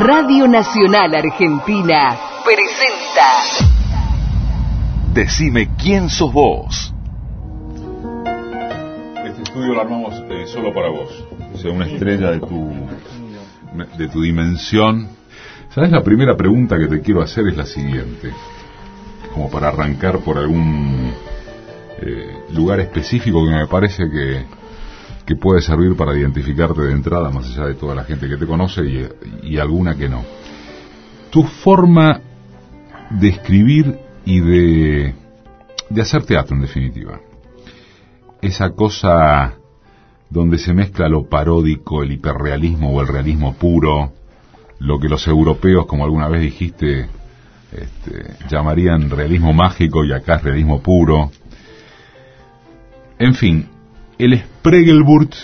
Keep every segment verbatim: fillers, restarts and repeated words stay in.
Radio Nacional Argentina presenta Decime quién sos vos. Este estudio lo armamos eh, solo para vos. O sea, una estrella de tu de tu dimensión. ¿Sabes? La primera pregunta que te quiero hacer es la siguiente, como para arrancar por algún eh, lugar específico que me parece que, que puede servir para identificarte de entrada, más allá de toda la gente que te conoce y, y alguna que no. Tu forma de escribir y de, de hacer teatro, en definitiva. Esa cosa donde se mezcla lo paródico, el hiperrealismo o el realismo puro, lo que los europeos, como alguna vez dijiste, este, llamarían realismo mágico, y acá es realismo puro. En fin, el Spregelburg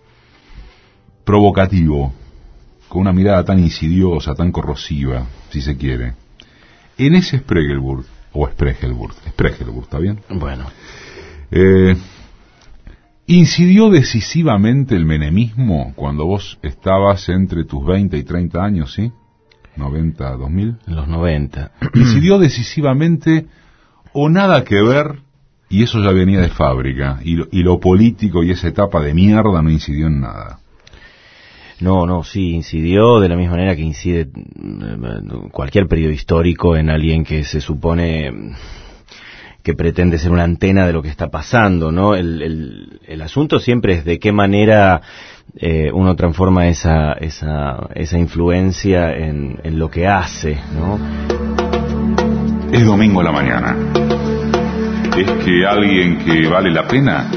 provocativo, con una mirada tan insidiosa, tan corrosiva, si se quiere. En ese Spregelburg, o Spregelburg, Spregelburg, ¿está bien? Bueno. Eh, ¿Incidió decisivamente el menemismo cuando vos estabas entre tus veinte y treinta años, sí? ¿noventa, dos mil? Los noventa. ¿Incidió decisivamente o nada que ver, y eso ya venía de fábrica, y lo, y lo político y esa etapa de mierda no incidió en nada? No, no, sí, incidió de la misma manera que incide cualquier periodo histórico en alguien que se supone que pretende ser una antena de lo que está pasando, ¿no? El, el, el asunto siempre es de qué manera eh, uno transforma esa, esa, esa influencia en, en lo que hace, ¿no? Es domingo a la mañana. ¿Es que alguien que vale la pena?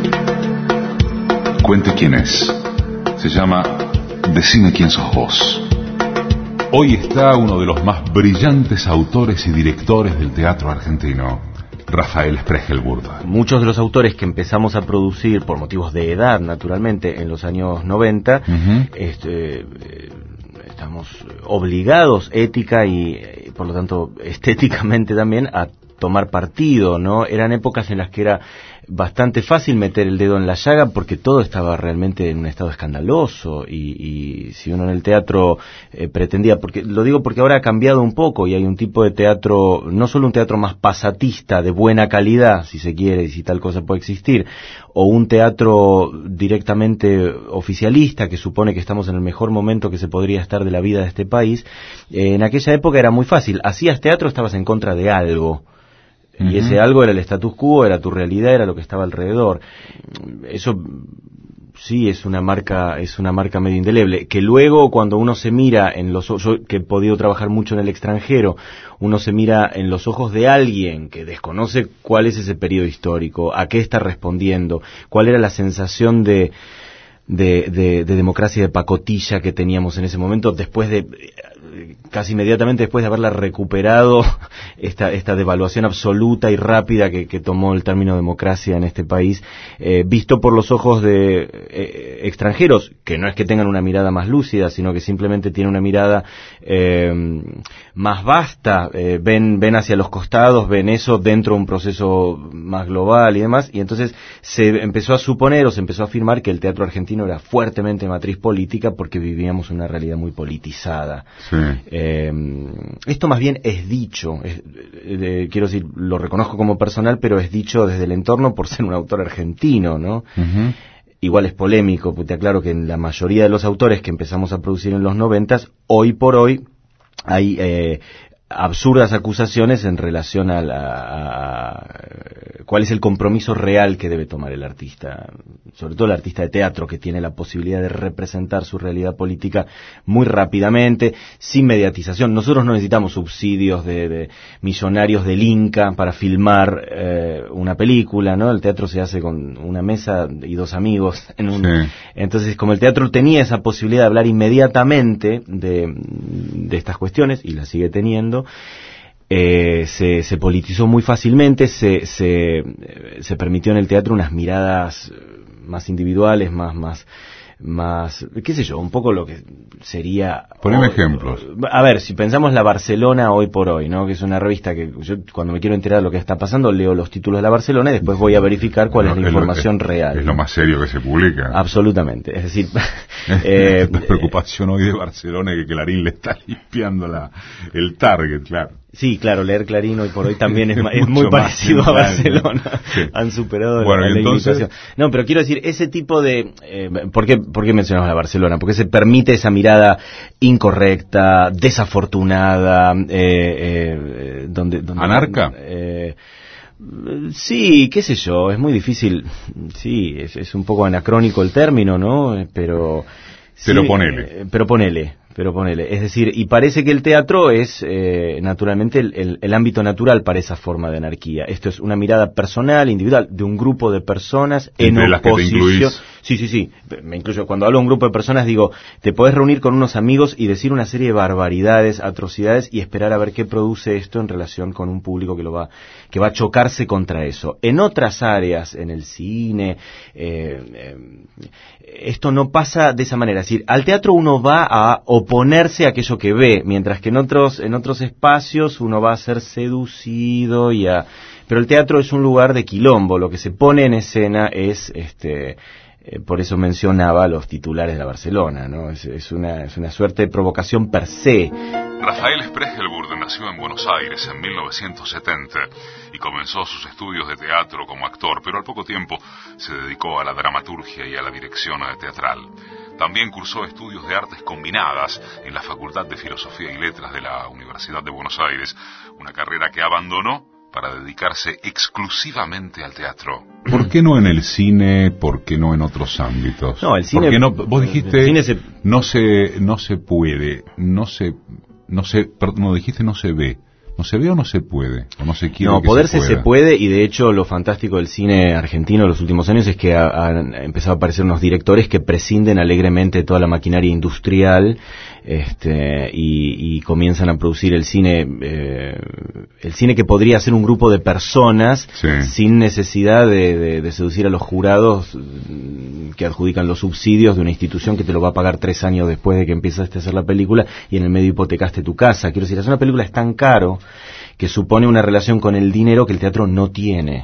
Cuente quién es. Se llama Decime quién sos vos. Hoy está uno de los más brillantes autores y directores del teatro argentino, Rafael Spregelburg. Muchos de los autores que empezamos a producir por motivos de edad, naturalmente, en los años noventa, uh-huh. este, eh, estamos obligados, ética y, eh, por lo tanto, estéticamente también, a tomar partido, ¿no? Eran épocas en las que era bastante fácil meter el dedo en la llaga porque todo estaba realmente en un estado escandaloso y, y si uno en el teatro eh, pretendía, porque lo digo porque ahora ha cambiado un poco y hay un tipo de teatro, no solo un teatro más pasatista, de buena calidad, si se quiere, y si tal cosa puede existir, o un teatro directamente oficialista que supone que estamos en el mejor momento que se podría estar de la vida de este país. Eh, en aquella época era muy fácil, hacías teatro, estabas en contra de algo. Y ese algo era el status quo, era tu realidad, era lo que estaba alrededor. Eso sí es una marca, es una marca medio indeleble. Que luego cuando uno se mira en los ojos, yo que he podido trabajar mucho en el extranjero, uno se mira en los ojos de alguien que desconoce cuál es ese periodo histórico, a qué está respondiendo, cuál era la sensación de de, de, de democracia de pacotilla que teníamos en ese momento, después de casi inmediatamente después de haberla recuperado esta esta devaluación absoluta y rápida que, que tomó el término democracia en este país, eh, visto por los ojos de eh, extranjeros, que no es que tengan una mirada más lúcida, sino que simplemente tienen una mirada eh, más vasta, eh, ven ven hacia los costados, ven eso dentro de un proceso más global y demás, y entonces se empezó a suponer o se empezó a afirmar que el teatro argentino era fuertemente matriz política porque vivíamos una realidad muy politizada. Sí. Eh, esto más bien es dicho, es, eh, quiero decir, lo reconozco como personal, pero es dicho desde el entorno por ser un autor argentino, ¿no? Uh-huh. Igual es polémico, porque te aclaro que en la mayoría de los autores que empezamos a producir en los noventas, hoy por hoy hay eh, absurdas acusaciones en relación a, la, a, a cuál es el compromiso real que debe tomar el artista, sobre todo el artista de teatro, que tiene la posibilidad de representar su realidad política muy rápidamente, sin mediatización. Nosotros no necesitamos subsidios de, de millonarios del Inca para filmar eh, una película, ¿no? El teatro se hace con una mesa y dos amigos. En un, sí. Entonces, como el teatro tenía esa posibilidad de hablar inmediatamente de, de estas cuestiones, y la sigue teniendo, Eh, se, se politizó muy fácilmente, se, se, se permitió en el teatro unas miradas más individuales, más, más, más, qué sé yo, un poco lo que sería... Poneme hoy, ejemplos. A ver, si pensamos la Barcelona hoy por hoy, ¿no? Que es una revista que yo cuando me quiero enterar de lo que está pasando leo los títulos de la Barcelona y después voy a verificar cuál no, es la es información lo, es, real. Es lo más serio que se publica. Absolutamente, es decir... eh, la preocupación hoy de Barcelona es que Clarín le está limpiando la, el target, claro. Sí, claro, leer Clarín hoy por hoy también es, es muy parecido a Barcelona. Sí. Han superado bueno, la, la entonces... imitación. No, pero quiero decir, ese tipo de... Eh, ¿por qué, ¿Por qué mencionamos a Barcelona? Porque se permite esa mirada incorrecta, desafortunada, eh, eh, donde, donde... ¿Anarca? Eh, sí, qué sé yo, es muy difícil. Sí, es, es un poco anacrónico el término, ¿no? Pero... Pero sí, ponele. Eh, pero ponele. Pero ponele, es decir, y parece que el teatro es eh, naturalmente el, el, el ámbito natural para esa forma de anarquía. Esto es una mirada personal, individual, de un grupo de personas en oposición. Sí, sí, sí, me incluyo. Cuando hablo de un grupo de personas digo, te podés reunir con unos amigos y decir una serie de barbaridades, atrocidades y esperar a ver qué produce esto en relación con un público que lo va, que va a chocarse contra eso. En otras áreas, en el cine, eh, eh, esto no pasa de esa manera. Es decir, al teatro uno va a oponerse a aquello que ve, mientras que en otros en otros espacios uno va a ser seducido y a... Pero el teatro es un lugar de quilombo, lo que se pone en escena es, este, eh, por eso mencionaba los titulares de la Barcelona, ¿no? Es, es una es una suerte de provocación per se. Rafael Spregelburg nació en Buenos Aires en mil novecientos setenta y comenzó sus estudios de teatro como actor, pero al poco tiempo se dedicó a la dramaturgia y a la dirección teatral. También cursó estudios de artes combinadas en la Facultad de Filosofía y Letras de la Universidad de Buenos Aires, una carrera que abandonó para dedicarse exclusivamente al teatro. ¿Por qué no en el cine? ¿Por qué no en otros ámbitos? No, el cine... ¿Por qué no? Vos dijiste, cine se... no se no se puede, no se... no se perdón, no dijiste no se ve. ¿No se ve o no se puede? ¿O no se quiere No, que poderse se, se puede, y de hecho lo fantástico del cine argentino en los últimos años es que han empezado a aparecer unos directores que prescinden alegremente toda la maquinaria industrial este, y, y comienzan a producir el cine eh, el cine que podría ser un grupo de personas sí. sin necesidad de, de, de seducir a los jurados que adjudican los subsidios de una institución que te lo va a pagar tres años después de que empezaste a hacer la película y en el medio hipotecaste tu casa. Quiero decir, hacer una película es tan caro que supone una relación con el dinero que el teatro no tiene.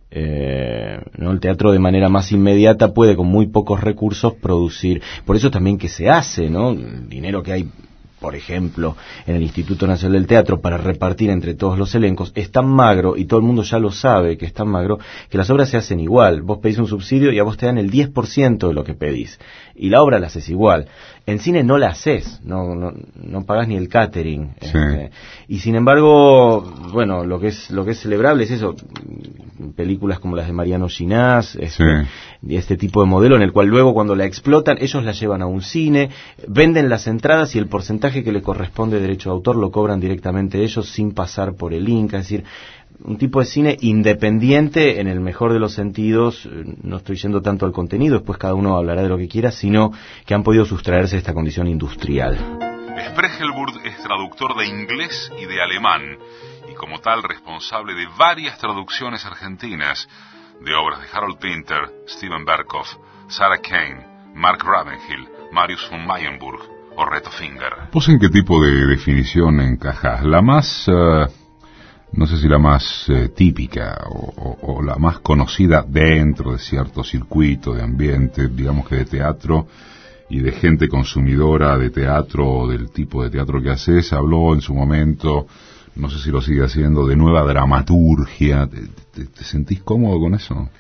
Eh, ¿no? El teatro de manera más inmediata puede con muy pocos recursos producir, por eso también que se hace, ¿no? El dinero que hay, por ejemplo, en el Instituto Nacional del Teatro para repartir entre todos los elencos es tan magro, y todo el mundo ya lo sabe que es tan magro, que las obras se hacen igual. Vos pedís un subsidio y a vos te dan el diez por ciento de lo que pedís, y la obra la haces igual. En cine no la haces, no no, no pagás ni el catering. Sí. Este, y sin embargo, bueno, lo que es lo que es celebrable es eso, películas como las de Mariano Ginás, este, sí. este tipo de modelo en el cual luego cuando la explotan, ellos la llevan a un cine, venden las entradas y el porcentaje que le corresponde de derecho de autor lo cobran directamente ellos sin pasar por el Inca. Es decir, un tipo de cine independiente en el mejor de los sentidos. No estoy yendo tanto al contenido, después cada uno hablará de lo que quiera, sino que han podido sustraerse de esta condición industrial. Spregelburg es traductor de inglés y de alemán, y como tal responsable de varias traducciones argentinas de obras de Harold Pinter, Steven Berkoff, Sarah Kane, Mark Ravenhill, Marius von Mayenburg o Reto Finger. ¿Vos en qué tipo de definición encajás? ¿La más... Uh... no sé si la más eh, típica o, o, o la más conocida dentro de cierto circuito de ambiente, digamos que de teatro y de gente consumidora de teatro o del tipo de teatro que haces? Habló en su momento, no sé si lo sigue haciendo, de nueva dramaturgia. ¿Te, te, te sentís cómodo con eso?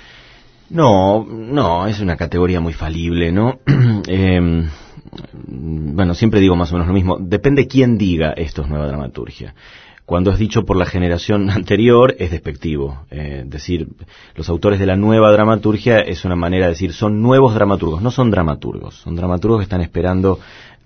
No, no, es una categoría muy falible, ¿no? eh, bueno, siempre digo más o menos lo mismo. Depende quién diga esto es nueva dramaturgia. Cuando es dicho por la generación anterior es despectivo. Eh, decir, los autores de la nueva dramaturgia es una manera de decir, son nuevos dramaturgos. No son dramaturgos, son dramaturgos que están esperando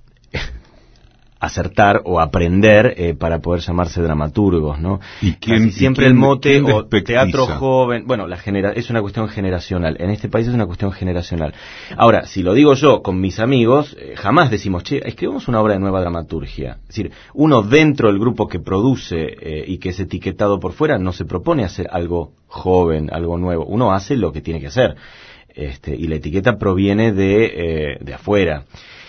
acertar o aprender eh, para poder llamarse dramaturgos, ¿no? ¿Y quién, Casi siempre ¿y quién, el mote o despectiza? Teatro joven, bueno, la genera, es una cuestión generacional. En este país es una cuestión generacional. Ahora, si lo digo yo con mis amigos, eh, jamás decimos, che, escribamos una obra de nueva dramaturgia. Es decir, uno dentro del grupo que produce eh, y que es etiquetado por fuera no se propone hacer algo joven, algo nuevo. Uno hace lo que tiene que hacer. este, y la etiqueta proviene de, eh, de afuera.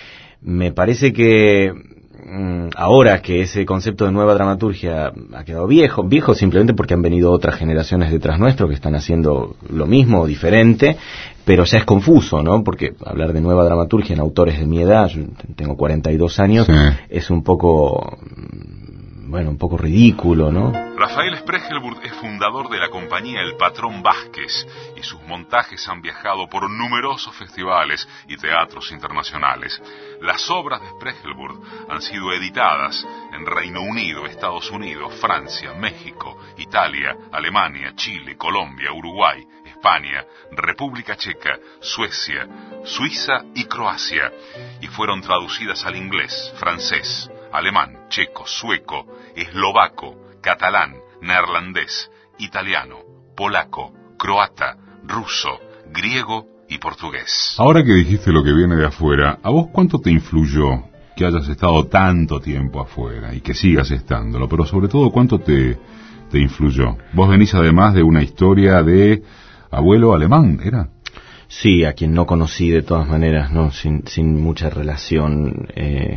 Me parece que mmm, ahora que ese concepto de nueva dramaturgia ha quedado viejo, viejo simplemente porque han venido otras generaciones detrás nuestro que están haciendo lo mismo o diferente, pero ya es confuso, ¿no? Porque hablar de nueva dramaturgia en autores de mi edad, yo tengo cuarenta y dos años, sí. Es un poco, bueno, un poco ridículo, ¿no? Rafael Sprechelburg es fundador de la compañía El Patrón Vázquez y sus montajes han viajado por numerosos festivales y teatros internacionales. Las obras de Sprechelburg han sido editadas en Reino Unido, Estados Unidos, Francia, México, Italia, Alemania, Chile, Colombia, Uruguay, España, República Checa, Suecia, Suiza y Croacia, y fueron traducidas al inglés, francés, alemán, checo, sueco, eslovaco, catalán, neerlandés, italiano, polaco, croata, ruso, griego y portugués. Ahora que dijiste lo que viene de afuera, ¿a vos cuánto te influyó que hayas estado tanto tiempo afuera y que sigas estándolo? Pero sobre todo, ¿cuánto te, te influyó? Vos venís además de una historia de abuelo alemán, ¿era? Sí, a quien no conocí de todas maneras, no, sin, sin mucha relación. Eh,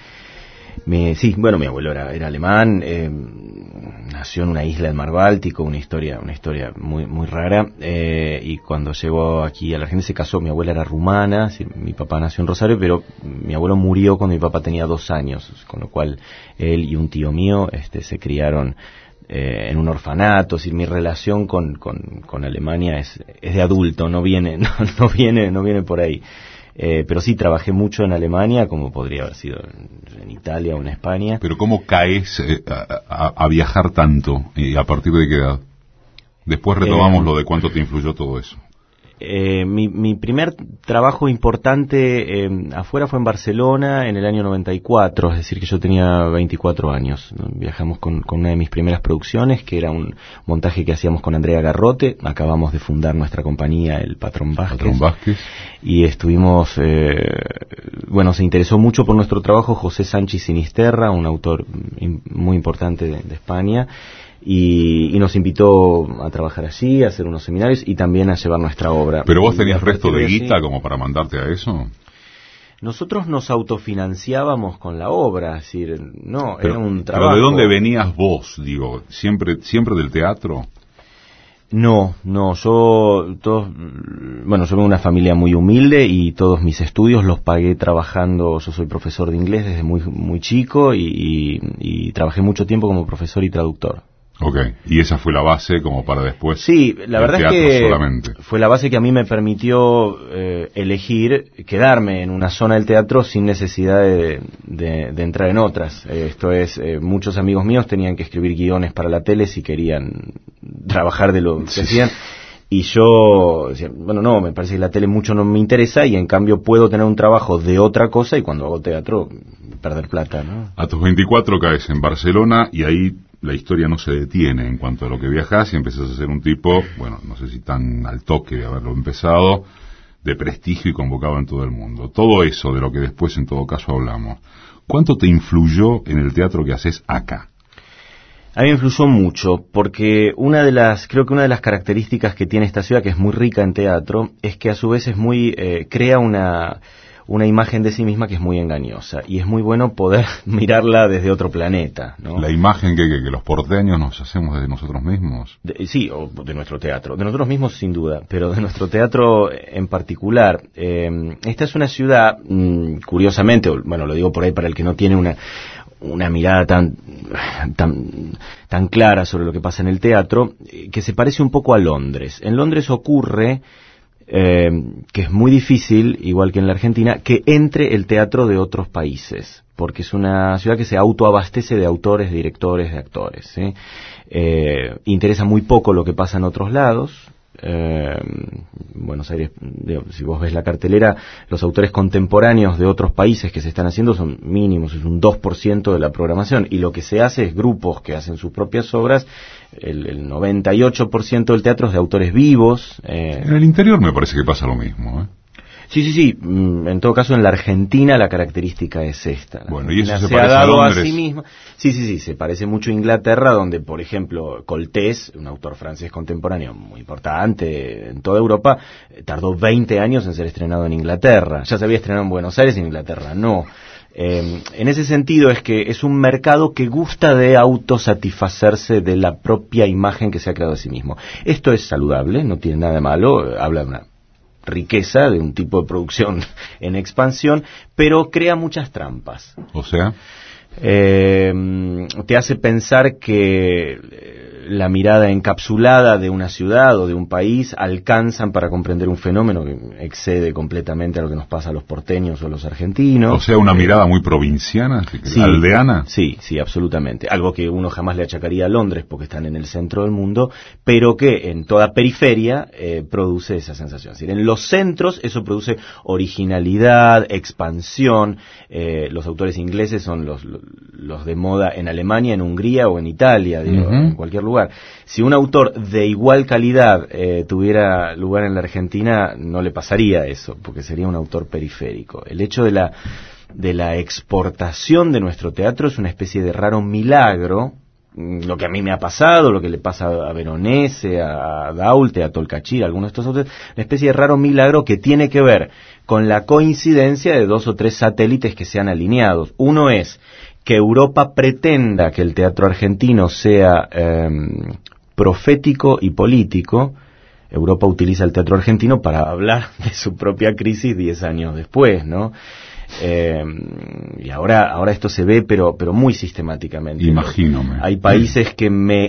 me, sí, bueno, mi abuelo era, era alemán, eh, nació en una isla del mar Báltico, una historia, una historia muy, muy rara, eh, y cuando llegó aquí a la Argentina se casó. Mi abuela era rumana, sí, mi papá nació en Rosario, pero mi abuelo murió cuando mi papá tenía dos años, con lo cual él y un tío mío, este, se criaron Eh, en un orfanato. Es decir, mi relación con, con, con Alemania es, es de adulto, no viene, no, no viene, no viene por ahí. Eh, pero sí, trabajé mucho en Alemania, como podría haber sido en, en Italia o en España. Pero ¿cómo caes eh, a, a, a viajar tanto? ¿Y a partir de qué edad? Después retomamos eh, lo de cuánto te influyó todo eso. Eh, mi, mi primer trabajo importante eh, afuera fue en Barcelona en el año noventa y cuatro, es decir que yo tenía veinticuatro años. Viajamos con, con una de mis primeras producciones, que era un montaje que hacíamos con Andrea Garrote. Acabamos de fundar nuestra compañía, El Patrón Vázquez. Patrón Vázquez. Y estuvimos, eh, bueno, se interesó mucho por nuestro trabajo José Sánchez Sinisterra, un autor muy importante de, de España. Y, y nos invitó a trabajar allí, a hacer unos seminarios y también a llevar nuestra obra. ¿Pero vos tenías resto de guita como para mandarte a eso? Nosotros nos autofinanciábamos con la obra, es decir, no, pero, era un trabajo. ¿Pero de dónde venías vos, digo? ¿Siempre siempre del teatro? No, no, yo, todos, bueno, yo vengo de una familia muy humilde y todos mis estudios los pagué trabajando. Yo soy profesor de inglés desde muy muy chico y, y, y trabajé mucho tiempo como profesor y traductor. Ok, y esa fue la base como para después. Sí, la verdad es que solamente. Fue la base que a mí me permitió eh, elegir quedarme en una zona del teatro sin necesidad de, de, de entrar en otras. Eh, esto es, eh, muchos amigos míos tenían que escribir guiones para la tele si querían trabajar de lo que sí. hacían. Y yo decía, bueno, no, me parece que la tele mucho no me interesa y en cambio puedo tener un trabajo de otra cosa y cuando hago teatro perder plata, ¿no? A tus veinticuatro caes en Barcelona y ahí la historia no se detiene en cuanto a lo que viajás y empezás a ser un tipo, bueno, no sé si tan al toque de haberlo empezado, de prestigio y convocado en todo el mundo. Todo eso de lo que después en todo caso hablamos, ¿cuánto te influyó en el teatro que haces acá? A mí me influyó mucho, porque una de las, creo que una de las características que tiene esta ciudad, que es muy rica en teatro, es que a su vez es muy, eh, crea una, una imagen de sí misma que es muy engañosa, y es muy bueno poder mirarla desde otro planeta, ¿no? La imagen que, que, que los porteños nos hacemos de nosotros mismos. De, sí, o de nuestro teatro, de nosotros mismos sin duda, pero de nuestro teatro en particular. Eh, esta es una ciudad, mmm, curiosamente, bueno, lo digo por ahí para el que no tiene una una mirada tan, tan, tan clara sobre lo que pasa en el teatro, que se parece un poco a Londres. En Londres ocurre, eh, que es muy difícil, igual que en la Argentina, que entre el teatro de otros países, porque es una ciudad que se autoabastece de autores, de directores, de actores, ¿sí? Eh, interesa muy poco lo que pasa en otros lados. Eh, Buenos Aires, si vos ves la cartelera, los autores contemporáneos de otros países que se están haciendo son mínimos, es un dos por ciento de la programación, y lo que se hace es grupos que hacen sus propias obras. El, el noventa y ocho por ciento del teatro es de autores vivos. Eh. En el interior me parece que pasa lo mismo, ¿eh? Sí, sí, sí. En todo caso, en la Argentina la característica es esta. La bueno, y eso se, se parece ha dado a a, Londres. sí misma. Sí, sí, sí. Se parece mucho a Inglaterra, donde, por ejemplo, Coltés, un autor francés contemporáneo muy importante en toda Europa, tardó veinte años en ser estrenado en Inglaterra. Ya se había estrenado en Buenos Aires, en Inglaterra no. Eh, en ese sentido es que es un mercado que gusta de autosatisfacerse de la propia imagen que se ha creado a sí mismo. Esto es saludable, no tiene nada de malo, habla de una riqueza, de un tipo de producción en expansión, pero crea muchas trampas. O sea, eh, te hace pensar que la mirada encapsulada de una ciudad o de un país alcanzan para comprender un fenómeno que excede completamente a lo que nos pasa a los porteños o a los argentinos. O sea, una mirada muy provinciana, sí, aldeana. Sí, sí, absolutamente. Algo que uno jamás le achacaría a Londres porque están en el centro del mundo, pero que en toda periferia eh, produce esa sensación. Es decir, en los centros eso produce originalidad, expansión. Eh, los autores ingleses son los, los de moda en Alemania, en Hungría o en Italia, digo, uh-huh. en cualquier lugar. Si un autor de igual calidad eh, tuviera lugar en la Argentina, no le pasaría eso, porque sería un autor periférico. El hecho de la, de la exportación de nuestro teatro es una especie de raro milagro, lo que a mí me ha pasado, lo que le pasa a Veronese, a Daulte, a Tolcachir, a algunos de estos autores, una especie de raro milagro que tiene que ver con la coincidencia de dos o tres satélites que se han alineado. Uno es que Europa pretenda que el teatro argentino sea eh, profético y político. Europa utiliza el teatro argentino para hablar de su propia crisis diez años después, ¿no? Eh, y ahora ahora esto se ve, pero pero muy sistemáticamente. Imagínome. Hay países que me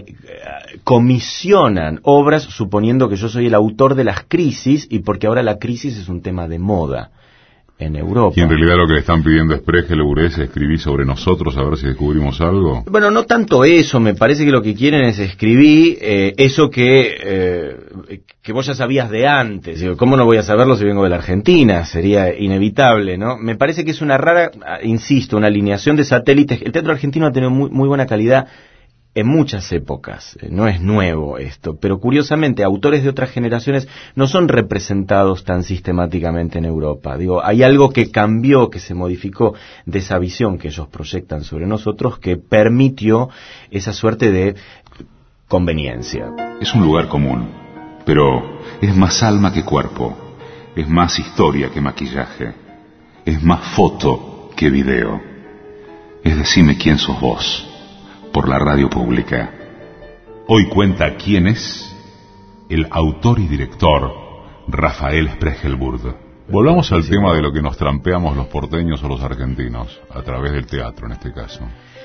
comisionan obras suponiendo que yo soy el autor de las crisis y porque ahora la crisis es un tema de moda en Europa. Y en realidad lo que le están pidiendo es Sprechel, Eurese, escribir sobre nosotros a ver si descubrimos algo. Bueno, no tanto eso, me parece que lo que quieren es escribir eh, eso que eh, que vos ya sabías de antes. Digo, ¿cómo no voy a saberlo si vengo de la Argentina? Sería inevitable, ¿no? Me parece que es una rara, insisto, una alineación de satélites. El teatro argentino ha tenido muy, muy buena calidad en muchas épocas, no es nuevo esto, pero curiosamente autores de otras generaciones no son representados tan sistemáticamente en Europa. Digo, hay algo que cambió, que se modificó de esa visión que ellos proyectan sobre nosotros, que permitió esa suerte de conveniencia. Es un lugar común, pero es más alma que cuerpo, es más historia que maquillaje, es más foto que video. Es decime quién sos vos. Por la radio pública. Hoy cuenta quién es el autor y director Rafael Sprechelburg. Volvamos al tema de lo que nos trampeamos los porteños o los argentinos, a través del teatro en este caso.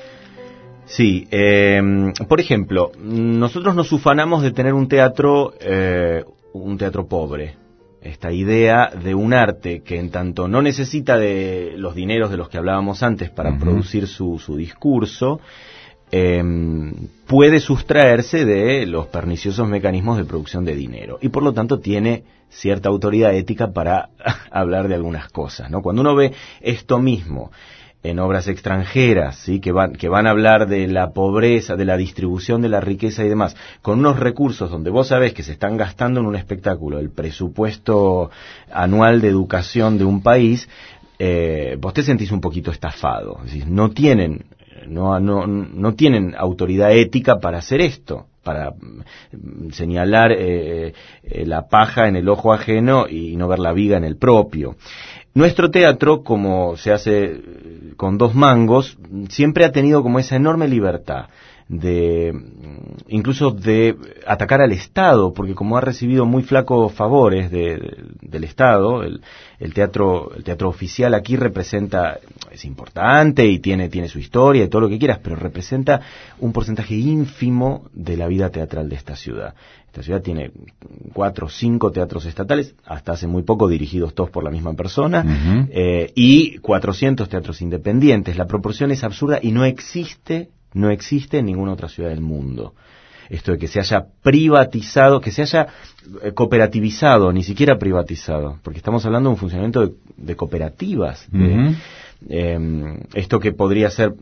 Sí, eh, por ejemplo, nosotros nos ufanamos de tener un teatro, eh, un teatro pobre. Esta idea de un arte que en tanto no necesita de los dineros de los que hablábamos antes para uh-huh. producir su, su discurso, Eh, puede sustraerse de los perniciosos mecanismos de producción de dinero y por lo tanto tiene cierta autoridad ética para hablar de algunas cosas, ¿no? Cuando uno ve esto mismo en obras extranjeras, ¿sí? que van que van a hablar de la pobreza, de la distribución de la riqueza y demás, con unos recursos donde vos sabés que se están gastando en un espectáculo el presupuesto anual de educación de un país, eh, vos te sentís un poquito estafado, es decir, no tienen No, no, no tienen autoridad ética para hacer esto, para señalar eh, eh, la paja en el ojo ajeno y no ver la viga en el propio. Nuestro teatro, como se hace con dos mangos, siempre ha tenido como esa enorme libertad de incluso de atacar al Estado, porque como ha recibido muy flacos favores de, de, del Estado, el, el teatro el teatro oficial aquí representa, es importante y tiene tiene su historia y todo lo que quieras, pero representa un porcentaje ínfimo de la vida teatral de esta ciudad. Esta ciudad tiene cuatro o cinco teatros estatales, hasta hace muy poco dirigidos todos por la misma persona, uh-huh. eh, y cuatrocientos teatros independientes. La proporción es absurda y no existe No existe en ninguna otra ciudad del mundo. Esto de que se haya privatizado, que se haya eh, cooperativizado, ni siquiera privatizado, porque estamos hablando de un funcionamiento de, de cooperativas. De, uh-huh. eh, esto que podría ser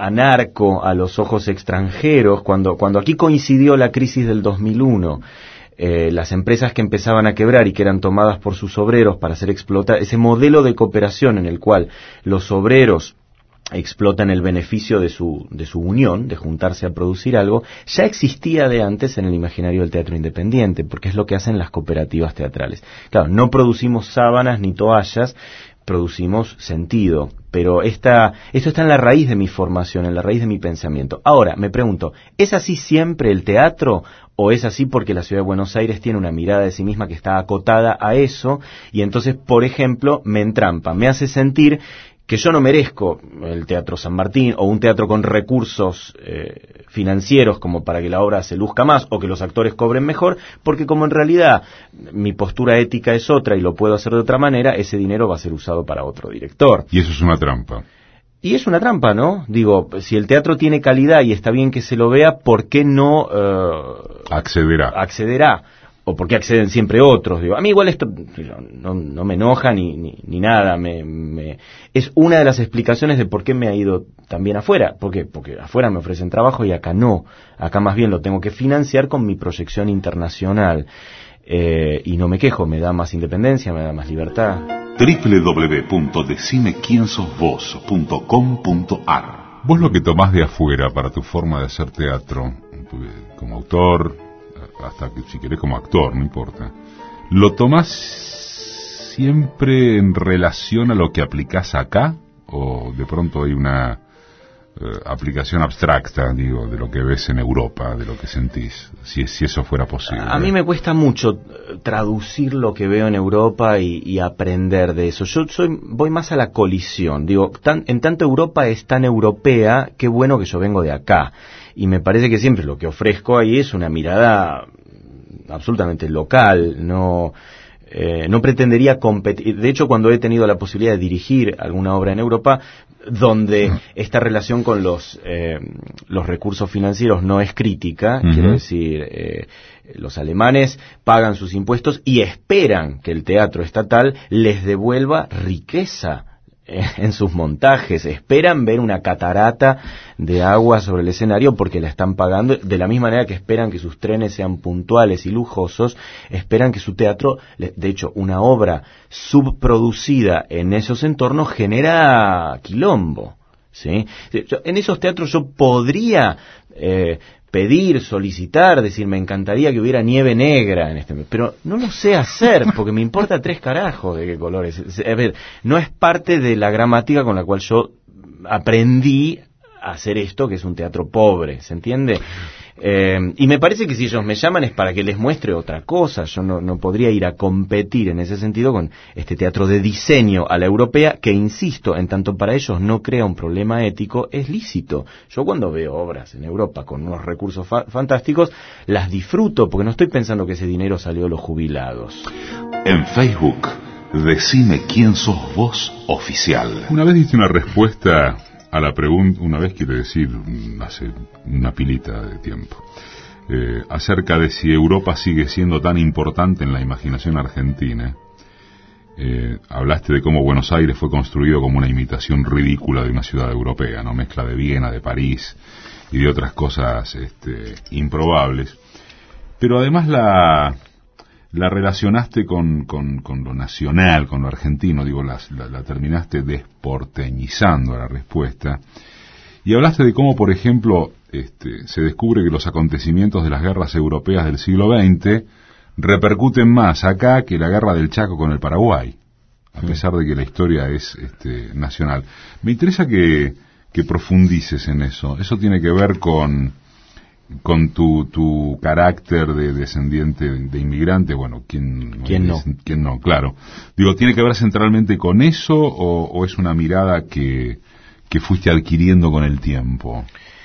anarco a los ojos extranjeros, cuando, cuando aquí coincidió la crisis del dos mil uno, eh, las empresas que empezaban a quebrar y que eran tomadas por sus obreros para ser explotadas, ese modelo de cooperación en el cual los obreros explotan el beneficio de su, de su unión, de juntarse a producir algo, ya existía de antes en el imaginario del teatro independiente, porque es lo que hacen las cooperativas teatrales. Claro, no producimos sábanas ni toallas, producimos sentido, pero esta, esto está en la raíz de mi formación, en la raíz de mi pensamiento. Ahora, me pregunto, ¿es así siempre el teatro o es así porque la Ciudad de Buenos Aires tiene una mirada de sí misma que está acotada a eso y entonces, por ejemplo, me entrampa, me hace sentir que yo no merezco el Teatro San Martín o un teatro con recursos eh, financieros como para que la obra se luzca más o que los actores cobren mejor, porque como en realidad mi postura ética es otra y lo puedo hacer de otra manera, ese dinero va a ser usado para otro director. Y eso es una trampa. Y es una trampa, ¿no? Digo, si el teatro tiene calidad y está bien que se lo vea, ¿por qué no eh, accederá? accederá? ¿O por qué acceden siempre otros? Digo, a mí igual esto no, no me enoja ni, ni, ni nada. Me, me, es una de las explicaciones de por qué me ha ido también afuera. ¿Por qué? Porque afuera me ofrecen trabajo y acá no. Acá más bien lo tengo que financiar con mi proyección internacional. Eh, y no me quejo, me da más independencia, me da más libertad. doble u doble u doble u punto decime quién sos vos punto com punto a r Vos lo que tomás de afuera para tu forma de hacer teatro, como autor, hasta que si querés como actor, no importa, ¿lo tomás siempre en relación a lo que aplicás acá? ¿O de pronto hay una eh, aplicación abstracta, digo, de lo que ves en Europa, de lo que sentís, si, si eso fuera posible? A mí me cuesta mucho traducir lo que veo en Europa y, y aprender de eso. Yo soy voy más a la colisión. Digo, tan, en tanto Europa es tan europea, qué bueno que yo vengo de acá. Y me parece que siempre lo que ofrezco ahí es una mirada absolutamente local, no eh, no pretendería competir. De hecho, cuando he tenido la posibilidad de dirigir alguna obra en Europa, donde uh-huh. esta relación con los eh, los recursos financieros no es crítica, uh-huh. quiero decir, eh, los alemanes pagan sus impuestos y esperan que el teatro estatal les devuelva riqueza en sus montajes, esperan ver una catarata de agua sobre el escenario porque la están pagando, de la misma manera que esperan que sus trenes sean puntuales y lujosos, esperan que su teatro, de hecho una obra subproducida en esos entornos genera quilombo, ¿sí? En esos teatros yo podría eh, pedir, solicitar, decir, me encantaría que hubiera nieve negra en este mes, pero no lo sé hacer, porque me importa tres carajos de qué colores. A ver, no es parte de la gramática con la cual yo aprendí a hacer esto, que es un teatro pobre, ¿se entiende? Eh, y me parece que si ellos me llaman es para que les muestre otra cosa. Yo no, no podría ir a competir en ese sentido con este teatro de diseño a la europea, que insisto, en tanto para ellos no crea un problema ético, es lícito. Yo cuando veo obras en Europa con unos recursos fa- fantásticos, las disfruto, porque no estoy pensando que ese dinero salió de los jubilados. En Facebook, Decime quién sos vos oficial. Una vez diste una respuesta a la pregunta, una vez quiere decir hace una pilita de tiempo, eh, acerca de si Europa sigue siendo tan importante en la imaginación argentina. Eh, hablaste de cómo Buenos Aires fue construido como una imitación ridícula de una ciudad europea, no, mezcla de Viena, de París y de otras cosas este, improbables, pero además la la relacionaste con, con, con lo nacional, con lo argentino, digo, la, la, la terminaste desporteñizando a la respuesta, y hablaste de cómo, por ejemplo, este, se descubre que los acontecimientos de las guerras europeas del siglo veinte repercuten más acá que la guerra del Chaco con el Paraguay, a pesar de que la historia es este, nacional. Me interesa que, que profundices en eso. Eso tiene que ver con con tu tu carácter de descendiente de inmigrante, bueno, ¿quién, ¿Quién no? ¿quién no? Claro. Digo, ¿tiene que ver centralmente con eso o, o es una mirada que, que fuiste adquiriendo con el tiempo?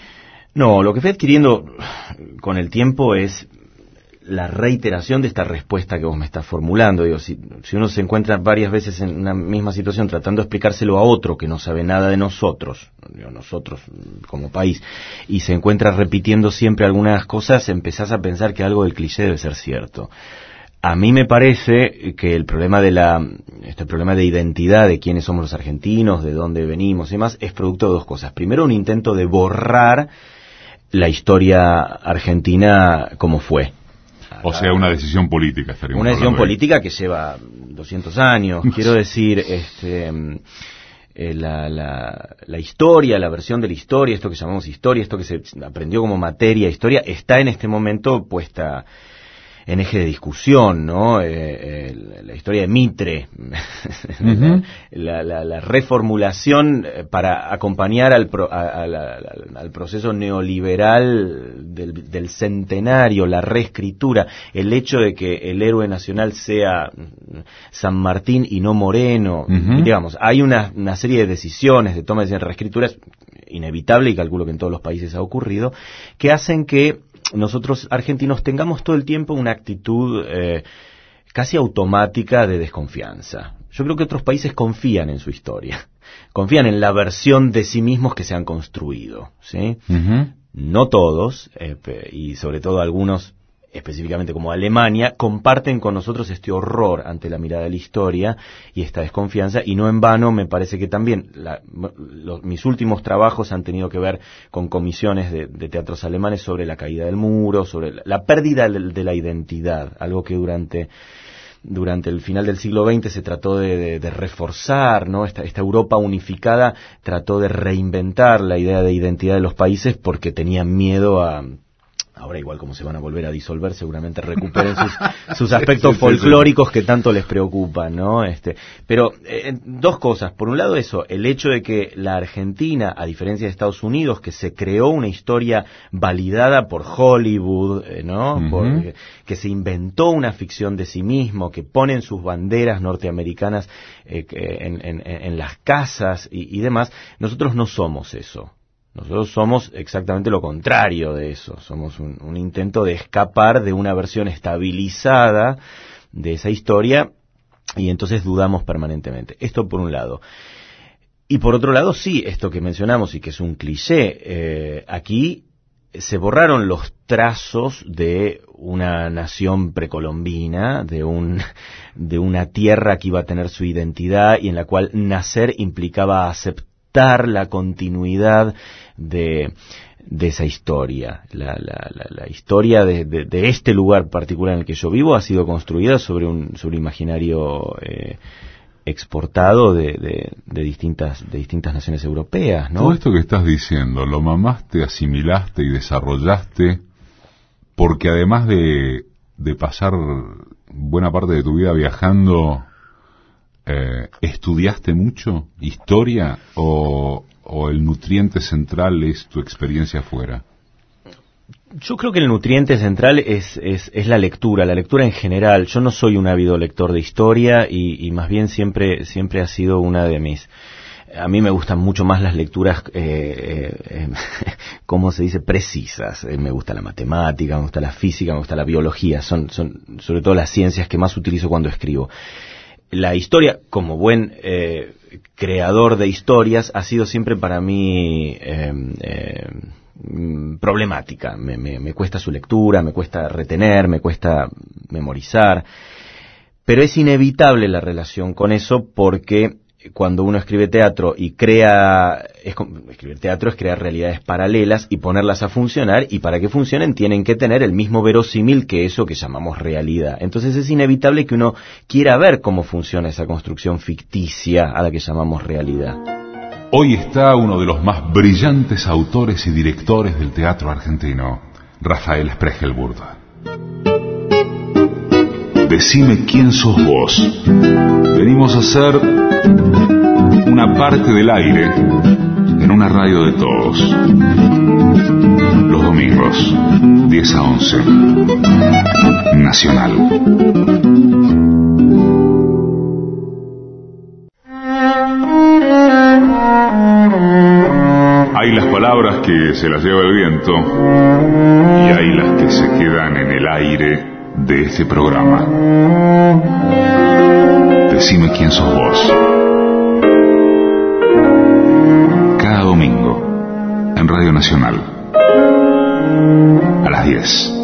No, lo que fui adquiriendo con el tiempo es la reiteración de esta respuesta que vos me estás formulando. Digo, si, si uno se encuentra varias veces en una misma situación tratando de explicárselo a otro que no sabe nada de nosotros, digo, nosotros como país, y se encuentra repitiendo siempre algunas cosas, empezás a pensar que algo del cliché debe ser cierto. A mí me parece que el problema de la, este problema de identidad de quiénes somos los argentinos, de dónde venimos y demás, es producto de dos cosas. Primero, un intento de borrar la historia argentina como fue. O sea, una decisión política estaríamos Una decisión hablando ahí. política que lleva doscientos años. Quiero decir, este... Eh, la, la, la historia, la versión de la historia, esto que llamamos historia, esto que se aprendió como materia, historia, está en este momento puesta en eje de discusión, ¿no? Eh, eh, la historia de Mitre, uh-huh. la, la, la reformulación para acompañar al, pro, a, a la, al proceso neoliberal del, del centenario, la reescritura, el hecho de que el héroe nacional sea San Martín y no Moreno, uh-huh. digamos, hay una, una serie de decisiones, de toma de decisiones, reescrituras inevitable, y calculo que en todos los países ha ocurrido, que hacen que nosotros argentinos tengamos todo el tiempo una actitud eh, casi automática de desconfianza. Yo creo que otros países confían en su historia, confían en la versión de sí mismos que se han construido, ¿sí? Uh-huh. No todos, eh, y sobre todo algunos, específicamente como Alemania, comparten con nosotros este horror ante la mirada de la historia y esta desconfianza, y no en vano me parece que también la, los, mis últimos trabajos han tenido que ver con comisiones de, de teatros alemanes sobre la caída del muro, sobre la, la pérdida de, de la identidad, algo que durante durante el final del siglo veinte se trató de, de, de reforzar, ¿no? Esta, esta Europa unificada trató de reinventar la idea de identidad de los países porque tenían miedo a... Ahora igual como se van a volver a disolver, seguramente recuperen sus, sus aspectos sí, sí, folclóricos sí, sí. que tanto les preocupan, ¿no? Este, pero eh, dos cosas. Por un lado eso, el hecho de que la Argentina, a diferencia de Estados Unidos, que se creó una historia validada por Hollywood, eh, ¿no? Uh-huh. Por, eh, que se inventó una ficción de sí mismo, que ponen sus banderas norteamericanas eh, en, en, en las casas y, y demás. Nosotros no somos eso. Nosotros somos exactamente lo contrario de eso, somos un, un intento de escapar de una versión estabilizada de esa historia y entonces dudamos permanentemente. Esto por un lado. Y por otro lado, sí, esto que mencionamos y que es un cliché, eh, aquí se borraron los trazos de una nación precolombina, de un de una tierra que iba a tener su identidad y en la cual nacer implicaba aceptar la continuidad de, de esa historia. La, la, la, la historia de, de, de este lugar particular en el que yo vivo ha sido construida sobre un, sobre un imaginario eh, exportado de, de, de distintas de distintas naciones europeas, ¿no? Todo esto que estás diciendo, lo mamaste, asimilaste y desarrollaste porque además de, de pasar buena parte de tu vida viajando, eh, ¿estudiaste mucho historia o, o el nutriente central es tu experiencia afuera? Yo creo que el nutriente central es, es, es la lectura, la lectura en general. Yo no soy un ávido lector de historia y, y más bien siempre, siempre ha sido una de mis... A mí me gustan mucho más las lecturas, eh, eh, ¿cómo se dice?, precisas. Eh, me gusta la matemática, me gusta la física, me gusta la biología. Son, son sobre todo las ciencias que más utilizo cuando escribo. La historia, como buen eh, creador de historias, ha sido siempre para mí eh, eh, problemática. Me, me, me cuesta su lectura, me cuesta retener, me cuesta memorizar. Pero es inevitable la relación con eso porque cuando uno escribe teatro y crea... Es, escribir teatro es crear realidades paralelas y ponerlas a funcionar, y para que funcionen tienen que tener el mismo verosímil que eso que llamamos realidad. Entonces es inevitable que uno quiera ver cómo funciona esa construcción ficticia a la que llamamos realidad. Hoy está uno de los más brillantes autores y directores del teatro argentino, Rafael Spregelburg. Decime quién sos vos. Venimos a hacer una parte del aire en una radio de todos. Los domingos, diez a once. Nacional. Hay las palabras que se las lleva el viento y hay las que se quedan en el aire de este programa. Decime quién sos vos. Cada domingo en Radio Nacional a las diez.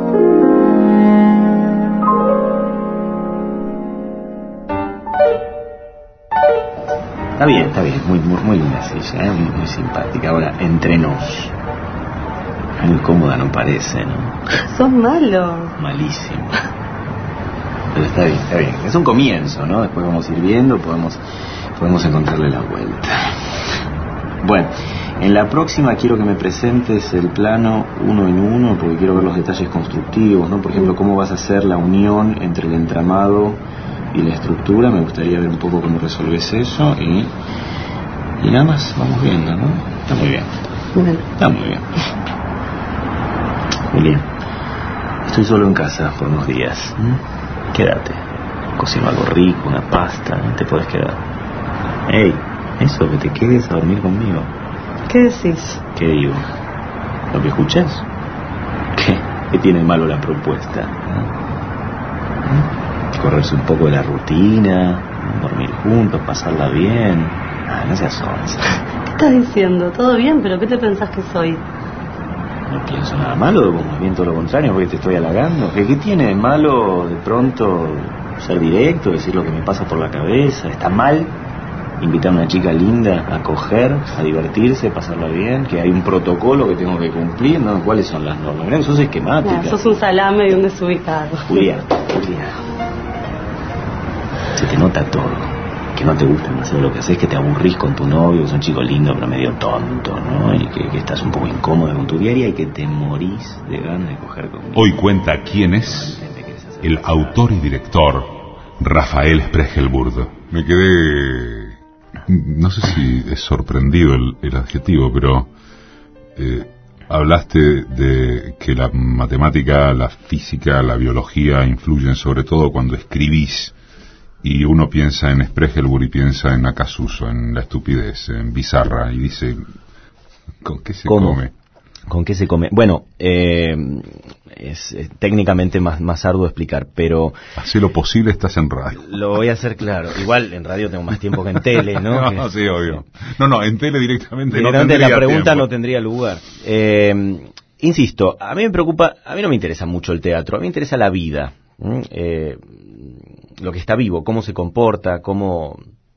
Está bien, está bien, muy, muy, muy linda ella, ¿eh? muy, muy simpática. Ahora, entre nos, Muy cómoda no parece, ¿no? Sos malo. Malísimo. Pero está bien, está bien. Es un comienzo, ¿no? Después vamos a ir viendo, podemos, podemos encontrarle la vuelta. Bueno, en la próxima quiero que me presentes el plano uno en uno, porque quiero ver los detalles constructivos, ¿no? Por ejemplo, cómo vas a hacer la unión entre el entramado y la estructura. Me gustaría ver un poco cómo resolves eso y, y nada más, vamos viendo, ¿no? Está muy bien. Bueno. Está muy bien. Julián, estoy solo en casa por unos días. ¿Mm? Quédate. Cocino algo rico, una pasta, ¿no? Te puedes quedar. Ey, eso, que te quedes a dormir conmigo. ¿Qué decís? ¿Qué digo? ¿Lo que escuchas? ¿Qué? ¿Qué tiene de malo la propuesta? ¿Eh? Correrse un poco de la rutina, dormir juntos, pasarla bien. Ah, no seas onza. ¿Qué estás diciendo? ¿Todo bien? ¿Pero qué te pensás que soy? No pienso nada malo, como bien todo lo contrario, porque te estoy halagando. ¿Qué, qué tiene de malo de pronto ser directo, decir lo que me pasa por la cabeza? ¿Está mal invitar a una chica linda a coger, a divertirse, a pasarla bien? ¿Que hay un protocolo que tengo que cumplir? ¿No? ¿Cuáles son las normas? Mirá que sos esquemática. Nah, sos un salame y un desubicado. Julián, Julián, se te nota todo. Que no te gusta demasiado lo que haces, que te aburrís con tu novio, que es un chico lindo pero medio tonto, ¿no? Y que, que estás un poco incómodo con tu diaria y que te morís de ganas de coger conmigo. Hoy cuenta quién es el autor y director Rafael Sprechelburg. Me quedé, no sé si es sorprendido el, el adjetivo, pero eh, hablaste de que la matemática, la física, la biología influyen sobre todo cuando escribís. Y uno piensa en Sprechelburg y piensa en Acasuso, en la estupidez, en Bizarra, y dice, ¿con qué se ¿Cómo? come? ¿Con qué se come? Bueno, eh, es, es técnicamente más, más arduo explicar, pero... Hacé lo posible, estás en radio. Lo voy a hacer claro. Igual en radio tengo más tiempo que en tele, ¿no? No, sí, obvio. No, no, en tele directamente, directamente no tendría la pregunta tiempo. no tendría lugar. Eh, insisto, a mí me preocupa, a mí no me interesa mucho el teatro, a mí me interesa la vida. ¿Mm? Eh, lo que está vivo, cómo se comporta, cómo,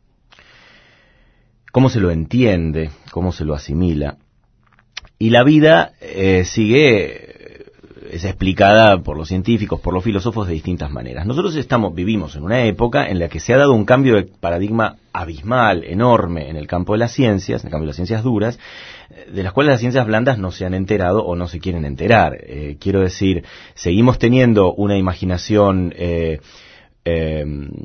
cómo se lo entiende, cómo se lo asimila. Y la vida eh, sigue, es explicada por los científicos, por los filósofos de distintas maneras. Nosotros estamos, vivimos en una época en la que se ha dado un cambio de paradigma abismal, enorme, en el campo de las ciencias, en el campo de las ciencias duras, de las cuales las ciencias blandas no se han enterado o no se quieren enterar. Eh, quiero decir, seguimos teniendo una imaginación eh, eh,